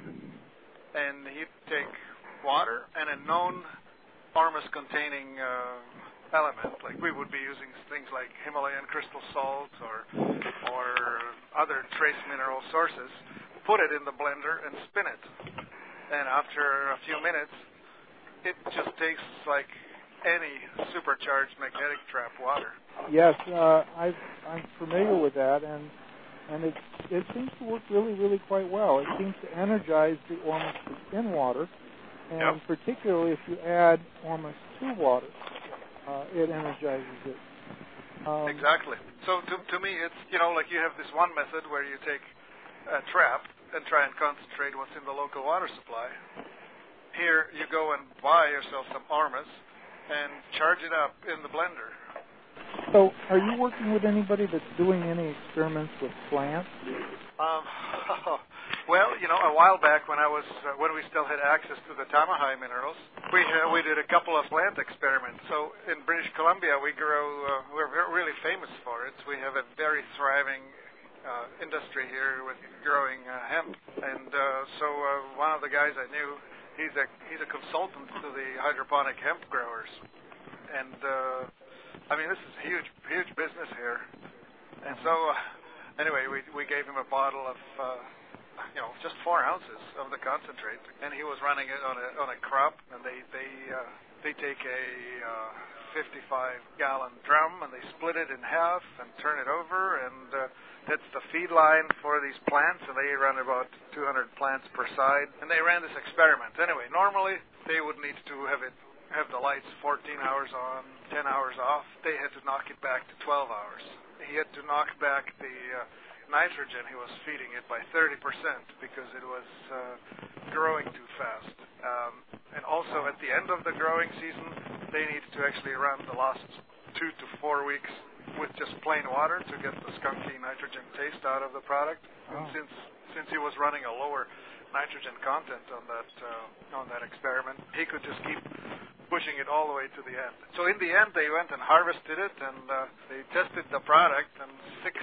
Speaker 2: and he'd take water and a known Ormus-containing uh, element, like we would be using things like Himalayan crystal salt or or other trace mineral sources, put it in the blender and spin it. And after a few minutes, it just tastes like any supercharged magnetic trap water.
Speaker 3: Yes, uh, I've, I'm familiar with that, and and it it seems to work really, really quite well. It seems to energize the Ormus in water, and yep. particularly if you add Ormus to water, uh, it energizes it. Um,
Speaker 2: exactly. So to to me, it's, you know, like you have this one method where you take a trap and try and concentrate what's in the local water supply. Here, you go and buy yourself some Ormus and charge it up in the blender.
Speaker 3: So, are you working with anybody that's doing any experiments with plants?
Speaker 2: Um, well, you know, a while back when I was uh, when we still had access to the Tamahai minerals, we uh, we did a couple of plant experiments. So in British Columbia, we grow. Uh, we're really famous for it. We have a very thriving uh, industry here with growing uh, hemp, and uh, so uh, one of the guys I knew, he's a he's a consultant to the hydroponic hemp growers, and. Uh, I mean, this is huge, huge business here. And so, uh, anyway, we we gave him a bottle of, uh, you know, just four ounces of the concentrate, and he was running it on a on a crop, and they they uh, they take a uh, fifty-five gallon drum and they split it in half and turn it over, and uh, that's the feed line for these plants, and they run about two hundred plants per side, and they ran this experiment. Anyway, normally they would need to have it. have the lights fourteen hours on, ten hours off. They had to knock it back to twelve hours. He had to knock back the uh, nitrogen he was feeding it by thirty percent because it was uh, growing too fast. Um, and also at the end of the growing season, they needed to actually run the last two to four weeks with just plain water to get the skunky nitrogen taste out of the product. Oh. And since since he was running a lower nitrogen content on that uh, on that experiment, he could just keep pushing it all the way to the end. So in the end, they went and harvested it, and uh, they tested the product, and six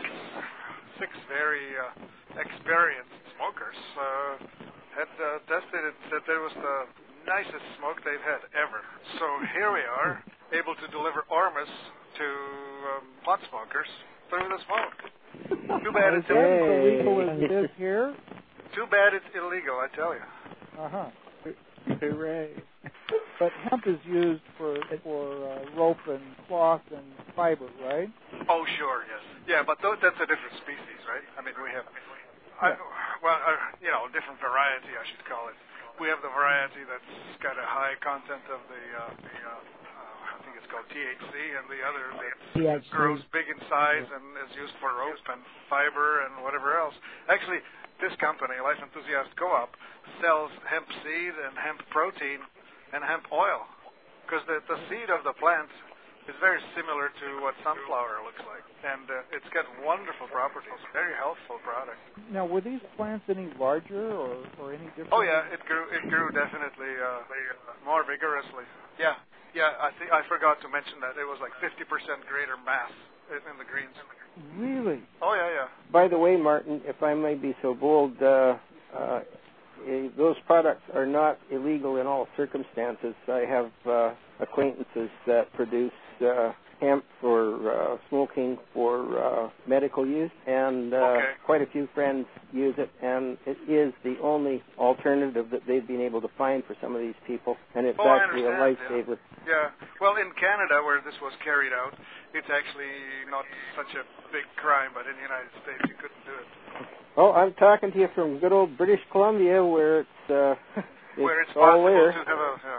Speaker 2: six very uh, experienced smokers uh, had uh, tested it, said it was the nicest smoke they've had ever. So here we are, able to deliver Ormus to um, pot smokers through the smoke. Too bad it's
Speaker 3: illegal as it is here.
Speaker 2: Too bad it's illegal, I tell you.
Speaker 3: Uh-huh. Hooray. But hemp is used for for uh, rope and cloth and fiber, right?
Speaker 2: Oh, sure, yes. Yeah, but th- that's a different species, right? I mean, we have, I, well, uh, you know, different variety, I should call it. We have the variety that's got a high content of the, uh, the uh, uh, I think it's called T H C, and the other that grows big in size yeah. and is used for rope and fiber and whatever else. Actually, this company, Life Enthusiast Co-op, sells hemp seed and hemp protein and hemp oil, because the, the seed of the plant is very similar to what sunflower looks like, and uh, it's got wonderful properties, very healthful product.
Speaker 3: Now, were these plants any larger or, or any different?
Speaker 2: Oh yeah, it grew it grew definitely uh, more vigorously. Yeah, yeah. I think I forgot to mention that it was like fifty percent greater mass in, in the greens.
Speaker 3: Really?
Speaker 2: Oh yeah, yeah.
Speaker 8: By the way, Martin, if I may be so bold. Uh, uh, Uh, those products are not illegal in all circumstances. I have uh, acquaintances that produce uh, hemp for uh, smoking for uh, medical use, and uh,
Speaker 2: okay.
Speaker 8: quite a few friends use it, and it is the only alternative that they've been able to find for some of these people, and it's
Speaker 2: oh,
Speaker 8: actually a
Speaker 2: Yeah.
Speaker 8: lifesaver.
Speaker 2: yeah. Well, in Canada, where this was carried out, it's actually not such a big crime, but in the United States, you couldn't do it.
Speaker 8: Oh, I'm talking to you from good old British Columbia, where it's uh, it's
Speaker 2: where it's
Speaker 8: all
Speaker 2: possible
Speaker 8: there.
Speaker 2: to have a. Yeah. Mm-hmm.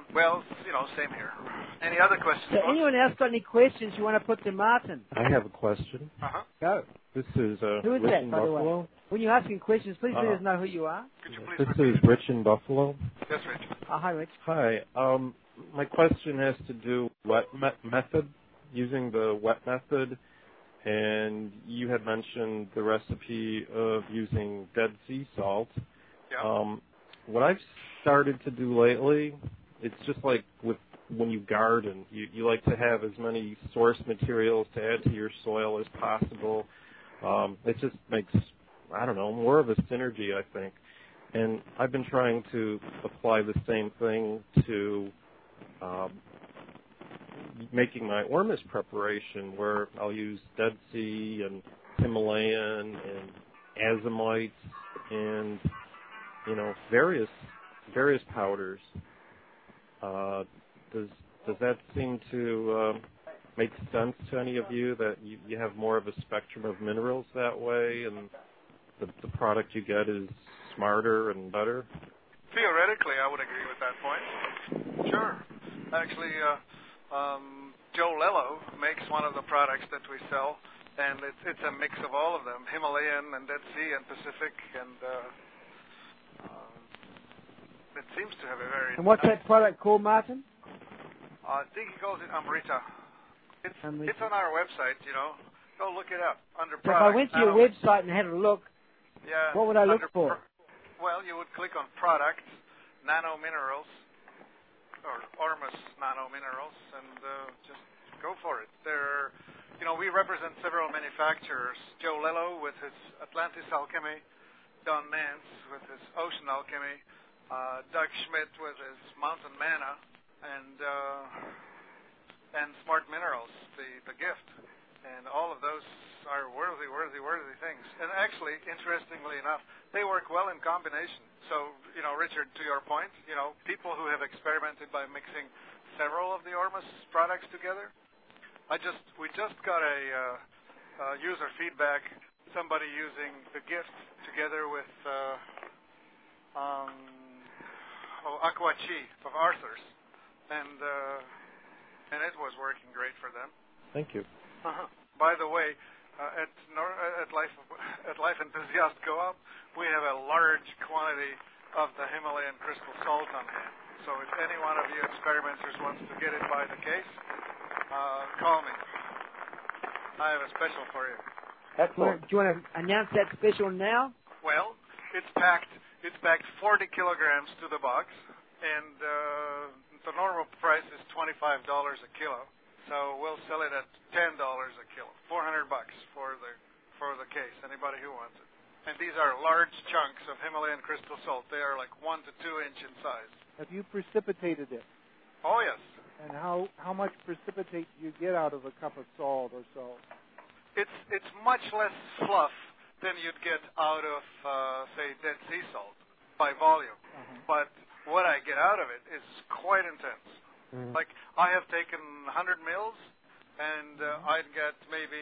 Speaker 2: Well, you know, same here. Any other questions?
Speaker 1: So anyone else got any questions you want to put to Martin?
Speaker 9: I have a question.
Speaker 2: Uh-huh.
Speaker 1: Go.
Speaker 9: This is uh,
Speaker 1: Who is
Speaker 9: Rich
Speaker 1: that,
Speaker 9: in
Speaker 1: by the
Speaker 9: Buffalo.
Speaker 1: way? When you're asking questions, please
Speaker 9: Uh,
Speaker 1: let us know who you are.
Speaker 2: Could you please
Speaker 9: This
Speaker 2: repeat?
Speaker 9: is Rich in Buffalo.
Speaker 2: Yes, Rich.
Speaker 1: Oh, hi, Rich.
Speaker 9: Hi. Um, my question has to do wet me- method, using the wet method, and you had mentioned the recipe of using Dead Sea salt.
Speaker 2: Yeah.
Speaker 9: Um, what I've started to do lately, it's just like with when you garden, you, you like to have as many source materials to add to your soil as possible. Um, it just makes, I don't know, more of a synergy, I think. And I've been trying to apply the same thing to um, making my Ormus preparation, where I'll use Dead Sea and Himalayan and azomite and, you know, various various powders. Uh, does does that seem to uh, make sense to any of you, that you, you have more of a spectrum of minerals that way, and the, the product you get is smarter and better?
Speaker 2: Theoretically, I would agree with that point. Sure. Actually, uh, um, Joe Lello makes one of the products that we sell, and it's, it's a mix of all of them, Himalayan and Dead Sea and Pacific, and uh, um, it seems to have a very...
Speaker 1: And what's that product called, Martin?
Speaker 2: Uh, I think he calls it Amrita. It's,
Speaker 1: Amrita.
Speaker 2: it's on our website, you know. Go look it up under
Speaker 1: So if
Speaker 2: products.
Speaker 1: I went to your
Speaker 2: Nano-
Speaker 1: website and had a look,
Speaker 2: yeah,
Speaker 1: what would I look
Speaker 2: under
Speaker 1: for?
Speaker 2: Pro- well, you would click on products, nano minerals, or Ormus nano minerals, and uh, just go for it. There, you know, we represent several manufacturers. Joe Lello with his Atlantis Alchemy, Don Nance with his Ocean Alchemy, uh, Doug Schmidt with his Mountain Manna, and uh, and Smart Minerals, the the gift, and all of those are worthy, worthy, worthy things. And actually, interestingly enough, they work well in combination. So, you know, Richard, to your point, you know, people who have experimented by mixing several of the Ormus products together. I just we just got a uh, uh, user feedback. Somebody using the gift together with uh, um, oh, Aqua Chi of Arthur's. And uh, and it was working great for them.
Speaker 9: Thank you.
Speaker 2: Uh-huh. By the way, uh, at Nor- at Life at Life Enthusiast Co-op, we have a large quantity of the Himalayan crystal salt on hand. So if any one of you experimenters wants to get it by the case, uh, call me. I have a special for you.
Speaker 1: Excellent. Do you want to announce that special now?
Speaker 2: Well, it's packed. It's packed forty kilograms to the box, and uh, the normal price is twenty-five dollars a kilo. So we'll sell it at ten dollars a kilo, four hundred bucks for the for the case. Anybody who wants it. And these are large chunks of Himalayan crystal salt. They are like one to two inch in size.
Speaker 3: Have you precipitated it?
Speaker 2: Oh yes.
Speaker 3: And how how much precipitate do you get out of a cup of salt or so?
Speaker 2: It's it's much less fluff than you'd get out of uh, say Dead Sea salt by volume.
Speaker 3: Uh-huh.
Speaker 2: But what I get out of it is quite intense.
Speaker 9: Mm-hmm.
Speaker 2: Like, I have taken one hundred mils, and uh, I'd get maybe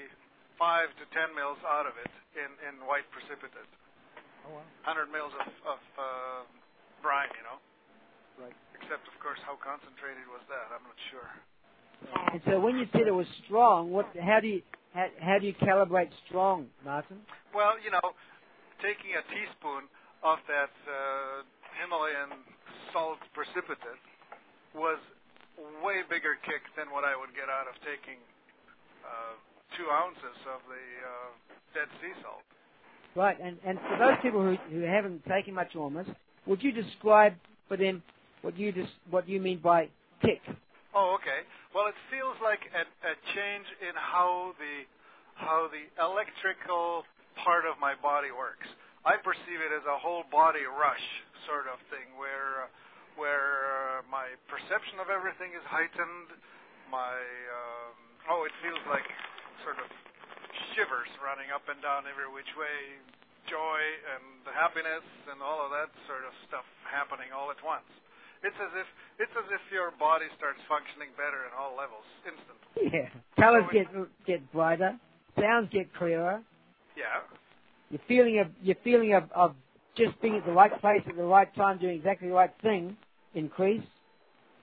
Speaker 2: five to ten mils out of it in, in white precipitate.
Speaker 3: Oh, wow.
Speaker 2: one hundred mils of, of uh, brine, you know?
Speaker 3: Right.
Speaker 2: Except, of course, how concentrated was that? I'm not sure.
Speaker 1: And so when you said it was strong, what? How do you how, how do you calibrate strong, Martin?
Speaker 2: Well, you know, taking a teaspoon of that uh, Himalayan salt precipitate was way bigger kick than what I would get out of taking uh, two ounces of the uh, Dead Sea salt.
Speaker 1: Right, and, and for those people who, who haven't taken much Ormus, would you describe for them what you just what you mean by kick?
Speaker 2: Oh, okay. Well, it feels like a, a change in how the how the electrical part of my body works. I perceive it as a whole body rush sort of thing, where uh, where uh, my perception of everything is heightened. My um, oh, it feels like sort of shivers running up and down every which way, joy and happiness and all of that sort of stuff happening all at once. It's as if it's as if your body starts functioning better in all levels instantly.
Speaker 1: Yeah, colors
Speaker 2: So
Speaker 1: get get brighter, sounds get clearer.
Speaker 2: Yeah.
Speaker 1: Your feeling of your feeling of, of just being at the right place at the right time, doing exactly the right thing, increase.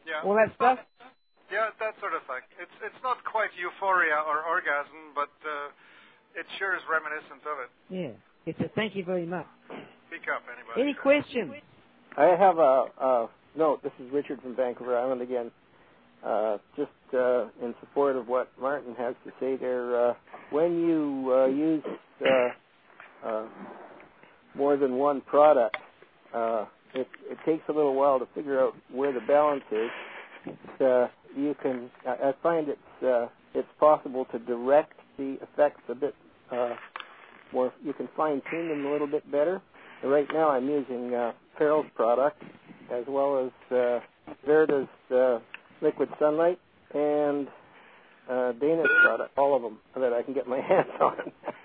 Speaker 2: Yeah.
Speaker 1: all that stuff?
Speaker 2: Yeah, that sort of thing. It's it's not quite euphoria or orgasm, but uh, it sure is reminiscent of it.
Speaker 1: Yeah. It's a thank you very much.
Speaker 2: Speak up, anybody.
Speaker 1: Any questions?
Speaker 8: I have a, a note. This is Richard from Vancouver Island again. Uh, just uh, in support of what Martin has to say there. Uh, when you uh, use uh, uh, more than one product, uh, it, it takes a little while to figure out where the balance is. Uh, you can. I find it's uh, it's possible to direct the effects a bit uh, more. You can fine tune them a little bit better. Right now, I'm using uh, Farrell's product as well as uh, Verda's uh, Liquid Sunlight and uh, Dana's product, all of them that I can get my hands on.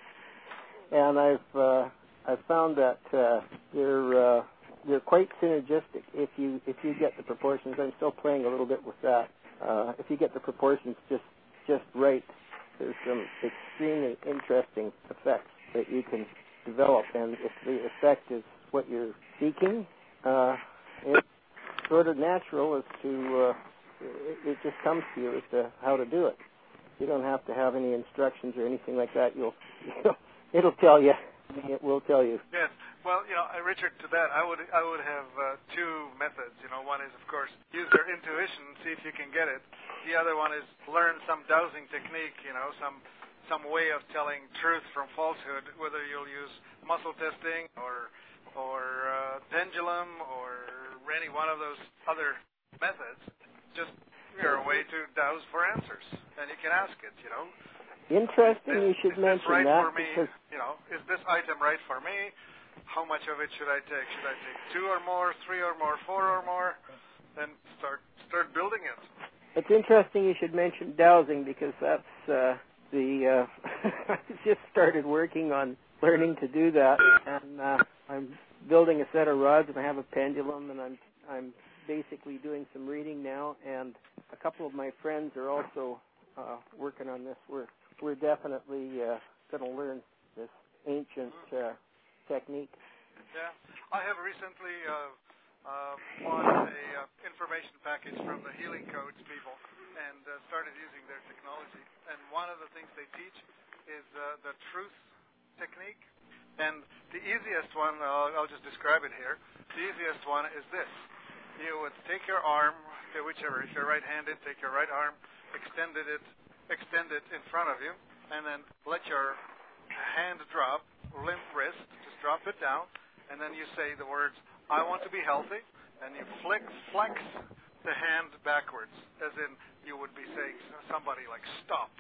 Speaker 8: And I've uh, I've found that uh, they're uh, they're quite synergistic if you if you get the proportions. I'm still playing a little bit with that. Uh, if you get the proportions just just right, there's some extremely interesting effects that you can develop. And if the effect is what you're seeking, uh, it's sort of natural as to uh, it, it just comes to you as to how to do it. You don't have to have any instructions or anything like that. You'll, you'll it'll tell you. It will tell you.
Speaker 2: Yes. Well, you know, Richard, to that, I would I would have uh, two methods. You know, one is, of course, use your intuition, see if you can get it. The other one is learn some dowsing technique. You know, some some way of telling truth from falsehood. Whether you'll use muscle testing or or uh, pendulum or any one of those other methods, just you're a way to douse for answers, and you can ask it. You know.
Speaker 8: Interesting.
Speaker 2: Is,
Speaker 8: you should
Speaker 2: is
Speaker 8: mention
Speaker 2: this right
Speaker 8: that
Speaker 2: for me?
Speaker 8: Because
Speaker 2: you know, is this item right for me? How much of it should I take? Should I take two or more, three or more, four or more? Then start start building it.
Speaker 8: It's interesting you should mention dowsing because that's uh, the. Uh, I just started working on learning to do that, and uh, I'm building a set of rods, and I have a pendulum, and I'm I'm basically doing some reading now, and a couple of my friends are also uh, working on this. We're we're definitely uh, going to learn this ancient uh, technique.
Speaker 2: Yeah, I have recently uh, uh, bought a uh, information package from the Healing Codes people and uh, started using their technology. And one of the things they teach is uh, the truth technique. And the easiest one, uh, I'll just describe it here. The easiest one is this: you would take your arm, okay, whichever. If you're right-handed, take your right arm, extend it, extend it in front of you, and then let your hand drop, limp wrist, just drop it down, and then you say the words, I want to be healthy, and you flick, flex the hand backwards, as in you would be saying to somebody like, stop.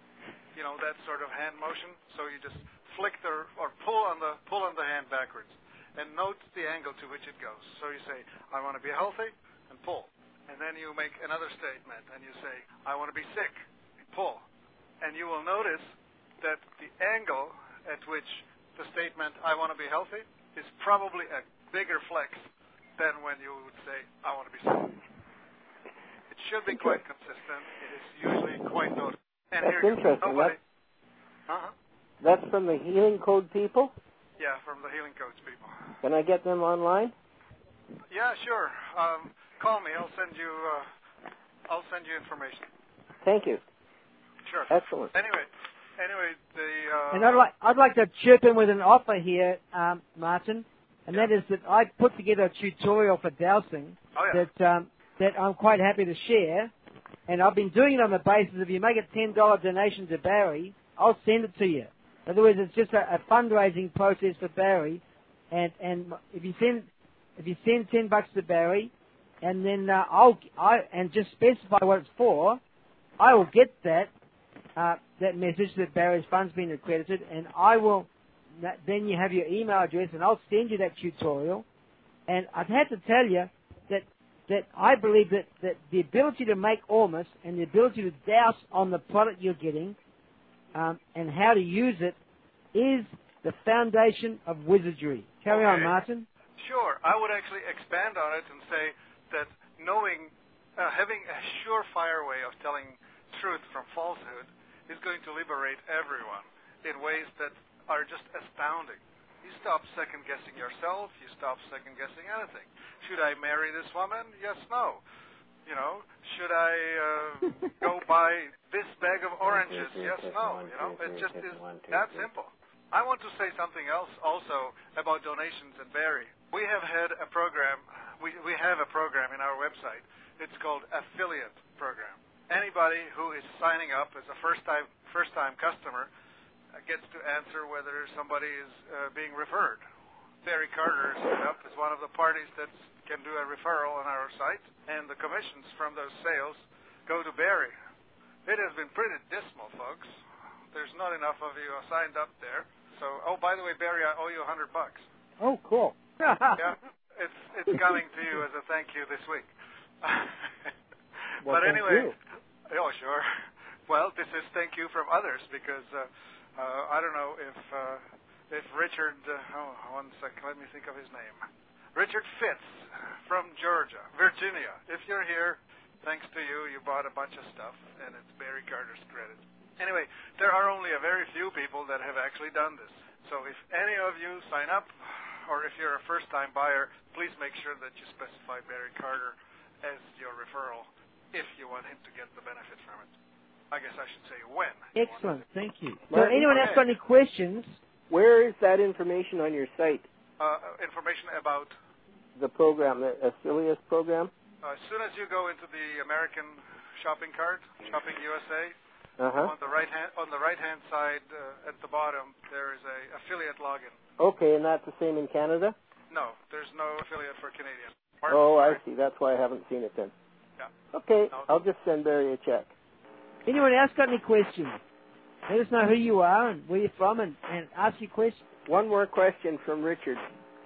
Speaker 2: You know, that sort of hand motion. So you just flick the, or pull on the, pull on the hand backwards, and note the angle to which it goes. So you say, I want to be healthy, and pull. And then you make another statement, and you say, I want to be sick, and pull. And you will notice that the angle at which the statement, I want to be healthy, is probably a bigger flex than when you would say, I want to be sick. It should be quite consistent. It is usually quite noticeable. And
Speaker 8: That's
Speaker 2: here
Speaker 8: interesting.
Speaker 2: Nobody,
Speaker 8: That's,
Speaker 2: uh-huh.
Speaker 8: that's from the Healing Code people?
Speaker 2: Yeah, from the Healing Codes people.
Speaker 8: Can I get them online?
Speaker 2: Yeah, sure. Um, call me. I'll send you, uh, I'll send you information.
Speaker 8: Thank you.
Speaker 2: Sure.
Speaker 8: Excellent.
Speaker 2: Anyway, Anyway, the uh,
Speaker 1: And I'd like I'd like to chirp in with an offer here, um, Martin, and
Speaker 2: yeah.
Speaker 1: that is that I put together a tutorial for dowsing
Speaker 2: oh, yeah.
Speaker 1: that um, that I'm quite happy to share, and I've been doing it on the basis if you make a ten dollar donation to Barry, I'll send it to you. In other words, it's just a, a fundraising process for Barry, and and if you send if you send ten bucks to Barry, and then uh, I'll I and just specify what it's for, I will get that. Uh, that message that Barry's fund's been accredited, and I will, that, then you have your email address, and I'll send you that tutorial. And I've had to tell you that that I believe that, that the ability to make Ormus and the ability to douse on the product you're getting um, and how to use it is the foundation of wizardry. Carry
Speaker 2: okay.
Speaker 1: on, Martin.
Speaker 2: Sure. I would actually expand on it and say that knowing, uh, having a surefire way of telling truth from falsehood is going to liberate everyone in ways that are just astounding. You stop second-guessing yourself. You stop second-guessing anything. Should I marry this woman? Yes, no. You know, should I uh, go buy this bag of oranges? Yes, no. You know, it just is that simple. I want to say something else also about donations and Barrie. We have had a program. We we have a program in our website. It's called Affiliate Program. Anybody who is signing up as a first-time first-time customer uh, gets to answer whether somebody is uh, being referred. Barrie Carter is set up as one of the parties that can do a referral on our site, and the commissions from those sales go to Barrie. It has been pretty dismal, folks. There's not enough of you signed up there. So, oh, by the way, Barrie, I owe you a hundred bucks.
Speaker 3: Oh, cool.
Speaker 2: Yeah, it's it's coming to you as a thank you this week.
Speaker 3: Well,
Speaker 2: but anyway,
Speaker 3: you.
Speaker 2: oh sure. Well, this is thank you from others because uh, uh, I don't know if uh, if Richard. Uh, oh, one second. Let me think of his name. Richard Fitz from Georgia, Virginia. If you're here, thanks to you, you bought a bunch of stuff, and it's Barrie Carter's credit. Anyway, there are only a very few people that have actually done this. So if any of you sign up, or if you're a first-time buyer, please make sure that you specify Barrie Carter as your referral if you want him to get the benefit from it. I guess I should say when.
Speaker 1: Excellent, thank you. So anyone else got any questions?
Speaker 8: Where is that information on your site?
Speaker 2: Uh, information about?
Speaker 8: The program, the Affiliate program?
Speaker 2: Uh, as soon as you go into the American shopping cart, Shopping U S A,
Speaker 8: uh-huh.
Speaker 2: on the right hand on the right hand side uh, at the bottom there is a affiliate login.
Speaker 8: Okay, and that's the same in Canada?
Speaker 2: No, there's no affiliate for Canadian.
Speaker 8: Martin, oh, I see. That's why I haven't seen it then.
Speaker 2: Yeah.
Speaker 8: Okay,
Speaker 2: no.
Speaker 8: I'll just send Barrie a check.
Speaker 1: Anyone else got any questions? Let us know who you are and where you're from, and, and ask your question.
Speaker 8: One more question from Richard.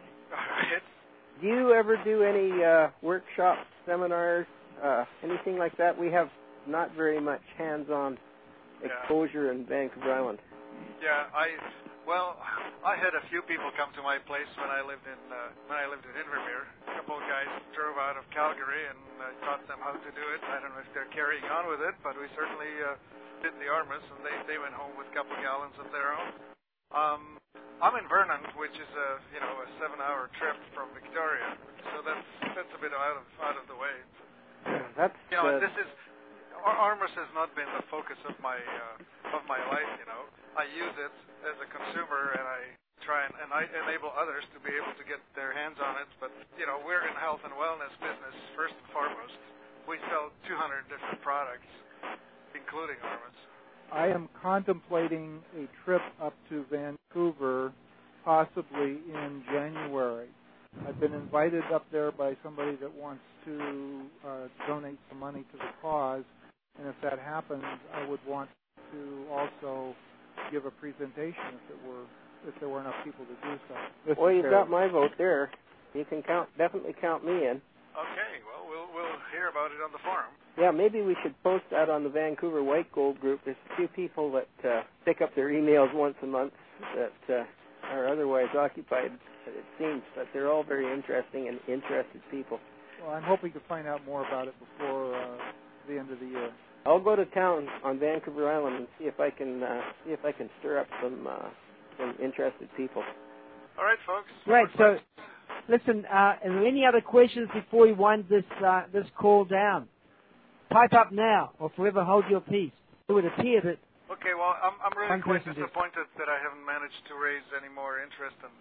Speaker 2: It's
Speaker 8: Do you ever do any uh, workshops, seminars, uh, anything like that? We have not very much hands-on exposure
Speaker 2: yeah.
Speaker 8: in Vancouver Island.
Speaker 2: Yeah, I well, I had a few people come to my place when I lived in uh, when I lived in Invermere. A couple of guys drove out of Calgary, and I taught them how to do it. I don't know if they're carrying on with it, but we certainly uh, did the Armas, and they they went home with a couple of gallons of their own. Um, I'm in Vernon, which is a you know a seven-hour trip from Victoria, so that's that's a bit out of out of the way.
Speaker 8: That's
Speaker 2: you know
Speaker 8: uh,
Speaker 2: this is Armas has not been the focus of my uh, of my life. You know, I use it as a consumer, and I try and, and I enable others to be able to get their hands on it. But you know, we're in health and wellness business first and foremost. We sell two hundred different products, including Armas.
Speaker 3: I am contemplating a trip up to Vancouver, possibly in January. I've been invited up there by somebody that wants to uh, donate some money to the cause, and if that happens, I would want to also give a presentation if it were if there were enough people to do so. This
Speaker 8: well, you've
Speaker 3: fair.
Speaker 8: got my vote there. You can count definitely count me in.
Speaker 2: Okay, well, we'll we'll hear about it on the forum.
Speaker 8: Yeah, maybe we should post that on the Vancouver White Gold group. There's a few people that uh, pick up their emails once a month that uh, are otherwise occupied, it seems, but they're all very interesting and interested people.
Speaker 3: Well, I'm hoping to find out more about it before uh, the end of the year.
Speaker 8: I'll go to town on Vancouver Island and see if I can uh, see if I can stir up some uh, some interested people.
Speaker 2: All right, folks.
Speaker 1: Great. So, listen. Uh, are there any other questions before we wind this uh, this call down? Pipe up now, or forever hold your peace. It would appear that.
Speaker 2: Okay. Well, I'm I'm really
Speaker 1: One
Speaker 2: quite
Speaker 1: person
Speaker 2: disappointed that I haven't managed to raise any more interest than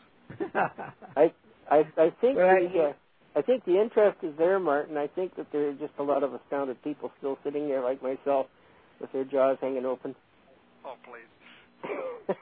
Speaker 2: that.
Speaker 8: I I I think
Speaker 1: Well, I-
Speaker 8: the, uh, I think the interest is there, Martin. I think that there are just a lot of astounded people still sitting there like myself with their jaws hanging open.
Speaker 2: Oh, please.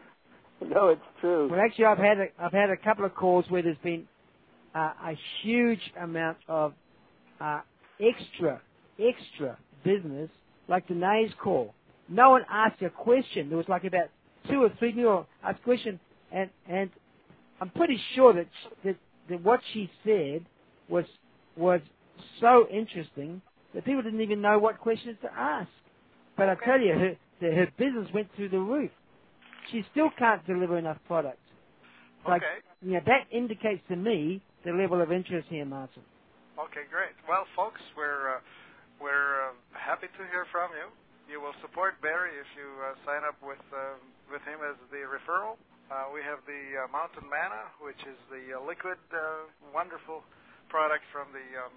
Speaker 8: No, it's true.
Speaker 1: Well, actually, I've had a, I've had a couple of calls where there's been uh, a huge amount of uh, extra extra business, like today's call. No one asked a question. There was like about two or three people asked a question, and and I'm pretty sure that that, that what she said was was so interesting that people didn't even know what questions to ask. But I tell you, her the, her business went through the roof. She still can't deliver enough product. Like,
Speaker 2: okay.
Speaker 1: You know, that indicates to me the level of interest here, Martin.
Speaker 2: Okay, great. Well, folks, we're uh, we're uh, happy to hear from you. You will support Barrie if you uh, sign up with uh, with him as the referral. Uh, we have the uh, Mountain Manna, which is the uh, liquid, uh, wonderful product from the um,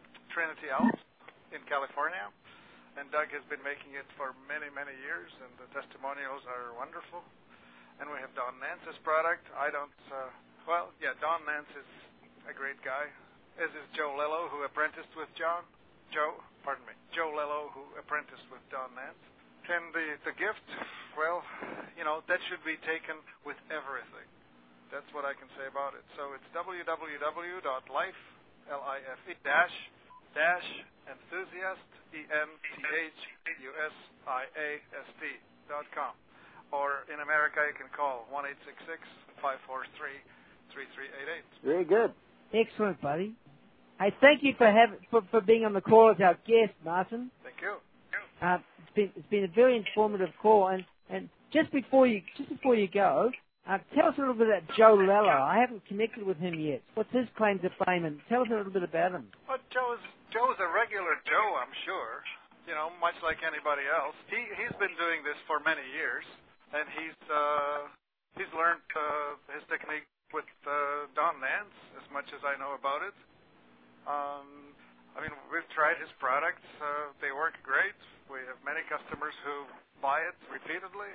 Speaker 2: Trinity Alps in California. And Doug has been making it for many, many years, and the testimonials are wonderful. And we have Don Nance's product. I don't, uh, well, yeah, Don Nance is a great guy, as is Joe Lello, who apprenticed with John. Joe, pardon me, Joe Lello, who apprenticed with Don Nance. And the, the gift, well, you know, that should be taken with everything. That's what I can say about it. So it's www.life, L I F E, dash, dash, enthusiast, E N T H U S I A S T dot com. Or in America, you can call one eight six six, five four three, three three eight eight.
Speaker 8: Very good.
Speaker 1: Excellent, buddy. Hey, thank you for, have, for, for being on the call as our guest, Martin.
Speaker 2: Thank you.
Speaker 1: Uh, it's been it's been a very informative call, and, and just before you just before you go, uh, tell us a little bit about Joe Lello. I haven't connected with him yet. What's his claim to fame, and tell us a little bit about him.
Speaker 2: Well, Joe's Joe's a regular Joe, I'm sure. You know, much like anybody else. He he's been doing this for many years, and he's uh, he's learned uh, his technique with uh, Don Nance as much as I know about it. Um, I mean, we've tried his products. Uh, they work great. We have many customers who buy it repeatedly.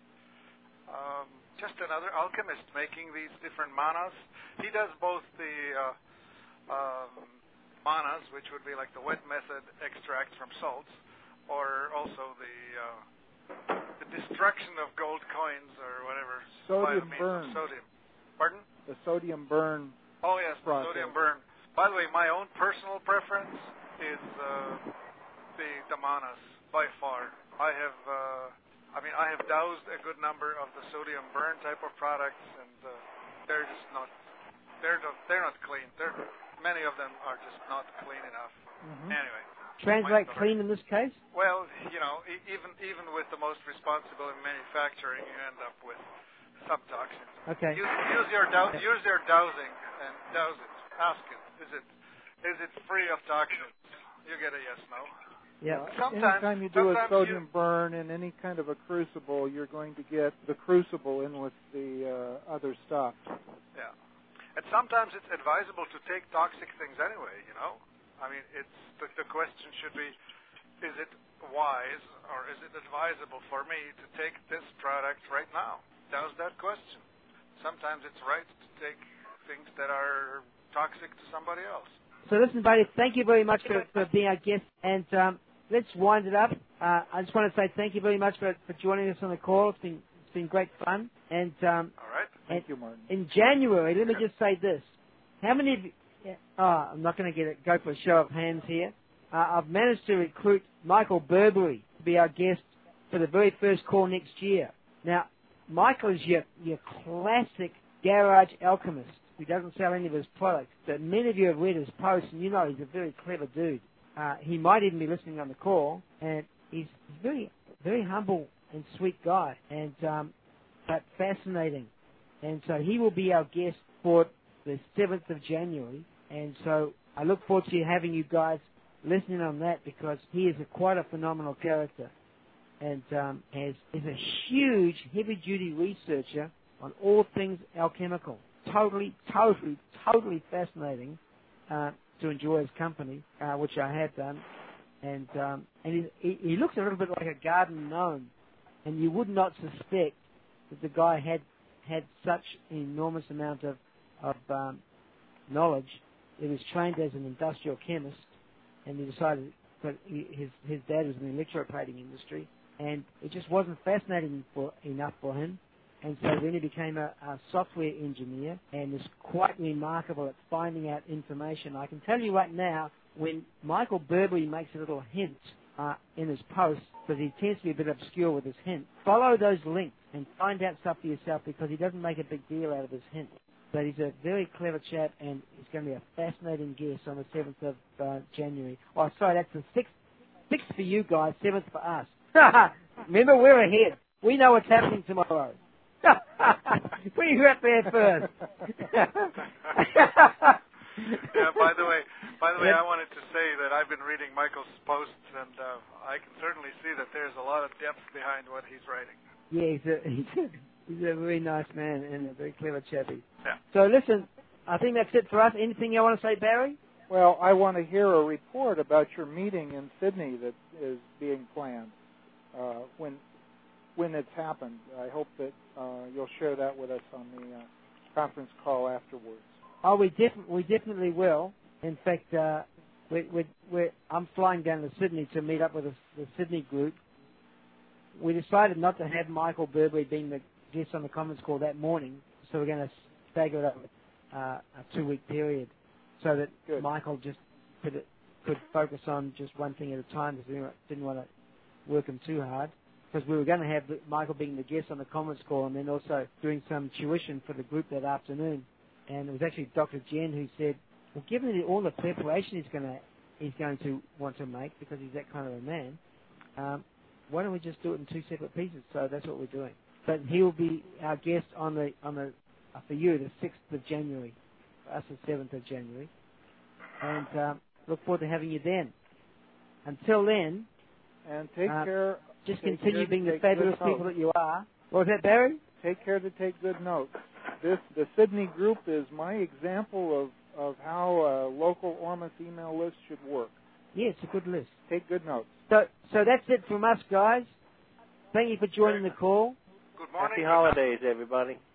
Speaker 2: Um, just another alchemist making these different manas. He does both the uh, um, manas, which would be like the wet method extract from salts, or also the uh, the destruction of gold coins or whatever.
Speaker 3: Sodium burn.
Speaker 2: Sodium. Pardon?
Speaker 3: The sodium burn.
Speaker 2: Oh yes, the
Speaker 3: process.
Speaker 2: sodium burn. By the way, my own personal preference is uh, the the manas by far. I have, uh, I mean, I have doused a good number of the sodium burn type of products, and uh, they're just not, they're not, they're not clean. They're, many of them are just not clean enough.
Speaker 3: Mm-hmm.
Speaker 2: Anyway.
Speaker 1: Translate clean in this case?
Speaker 2: Well, you know, e- even even with the most responsible in manufacturing, you end up with subtoxins.
Speaker 1: Okay.
Speaker 2: Use, use your dou- use your dowsing and douse it. Ask it. Is it is it free of toxins? You get a yes, no.
Speaker 1: Yeah.
Speaker 2: Sometimes,
Speaker 3: Anytime you do a sodium
Speaker 2: you,
Speaker 3: burn in any kind of a crucible, you're going to get the crucible in with the uh, other stuff.
Speaker 2: Yeah. And sometimes it's advisable to take toxic things anyway, you know? I mean, it's the, the question should be, is it wise or is it advisable for me to take this product right now? That was that question. Sometimes it's right to take things that are toxic to somebody else.
Speaker 1: So listen, buddy, thank you very much for, for being our guest, and um, let's wind it up. Uh, I just want to say thank you very much for, for joining us on the call. It's been it's been great fun. And um,
Speaker 2: all right,
Speaker 3: thank you, Martin.
Speaker 1: In January, let me just say this: how many of you? Yeah, oh, I'm not going to get it. Go for a show of hands here. Uh, I've managed to recruit Michael Burberry to be our guest for the very first call next year. Now, Michael is your your classic garage alchemist who doesn't sell any of his products. But many of you have read his posts, and you know he's a very clever dude. Uh, he might even be listening on the call, and he's very, very humble and sweet guy, and um, but fascinating. And so he will be our guest for the seventh of January. And so I look forward to having you guys listening on that, because he is a, quite a phenomenal character, and um, has, is a huge, heavy-duty researcher on all things alchemical. Totally, totally, totally fascinating uh, to enjoy his company, uh, which I have done. And um, and he, he looks a little bit like a garden gnome, and you would not suspect that the guy had had such an enormous amount of of um, knowledge. He was trained as an industrial chemist, and he decided that he, his his dad was in the electroplating industry, and it just wasn't fascinating for, enough for him. And so then he became a, a software engineer, and is quite remarkable at finding out information. I can tell you right now, when Michael Burberry makes a little hint uh, in his posts, because he tends to be a bit obscure with his hints, follow those links and find out stuff for yourself, because he doesn't make a big deal out of his hints. But he's a very clever chap, and he's going to be a fascinating guest on the seventh of uh, January. Oh, sorry, that's the sixth. Sixth for you guys, seventh for us. Remember, we're ahead. We know what's happening tomorrow. We got there first.
Speaker 2: Yeah, by the way, by the way, I wanted to say that I've been reading Michael's posts, and uh, I can certainly see that there's a lot of depth behind what he's writing.
Speaker 1: Yeah, he's a, he's a, he's a very nice man and a very clever chappie.
Speaker 2: Yeah.
Speaker 1: So listen, I think that's it for us. Anything you want to say, Barry?
Speaker 3: Well, I want to hear a report about your meeting in Sydney that is being planned uh, when when it's happened. I hope that uh, you'll share that with us on the uh, conference call afterwards.
Speaker 1: Oh, we, def- we definitely will. In fact, uh, we, we, we're, I'm flying down to Sydney to meet up with the, the Sydney group. We decided not to have Michael Burberry being the guest on the conference call that morning, so we're going to stagger it up uh, a two-week period so that
Speaker 3: Good.
Speaker 1: Michael just could, could focus on just one thing at a time because we didn't want to work him too hard. Because we were going to have Michael being the guest on the conference call and then also doing some tuition for the group that afternoon. And it was actually Doctor Jen who said, well, given all the preparation he's going to he's going to want to make because he's that kind of a man, um, why don't we just do it in two separate pieces? So that's what we're doing. But he will be our guest on the on the uh, for you the sixth of January, for us the seventh of January, and um, look forward to having you then. Until then,
Speaker 3: and take
Speaker 1: uh,
Speaker 3: care.
Speaker 1: Just
Speaker 3: take
Speaker 1: continue being the
Speaker 3: take
Speaker 1: fabulous
Speaker 3: good
Speaker 1: people
Speaker 3: notes.
Speaker 1: that you are. What was that, Barry?
Speaker 3: Take care to take good notes. This the Sydney group is my example of, of how a local Ormus email list should work.
Speaker 1: Yeah, it's a good list.
Speaker 3: Take good notes.
Speaker 1: So, so that's it from us, guys. Thank you for joining the call.
Speaker 2: Good morning.
Speaker 4: Happy holidays, everybody.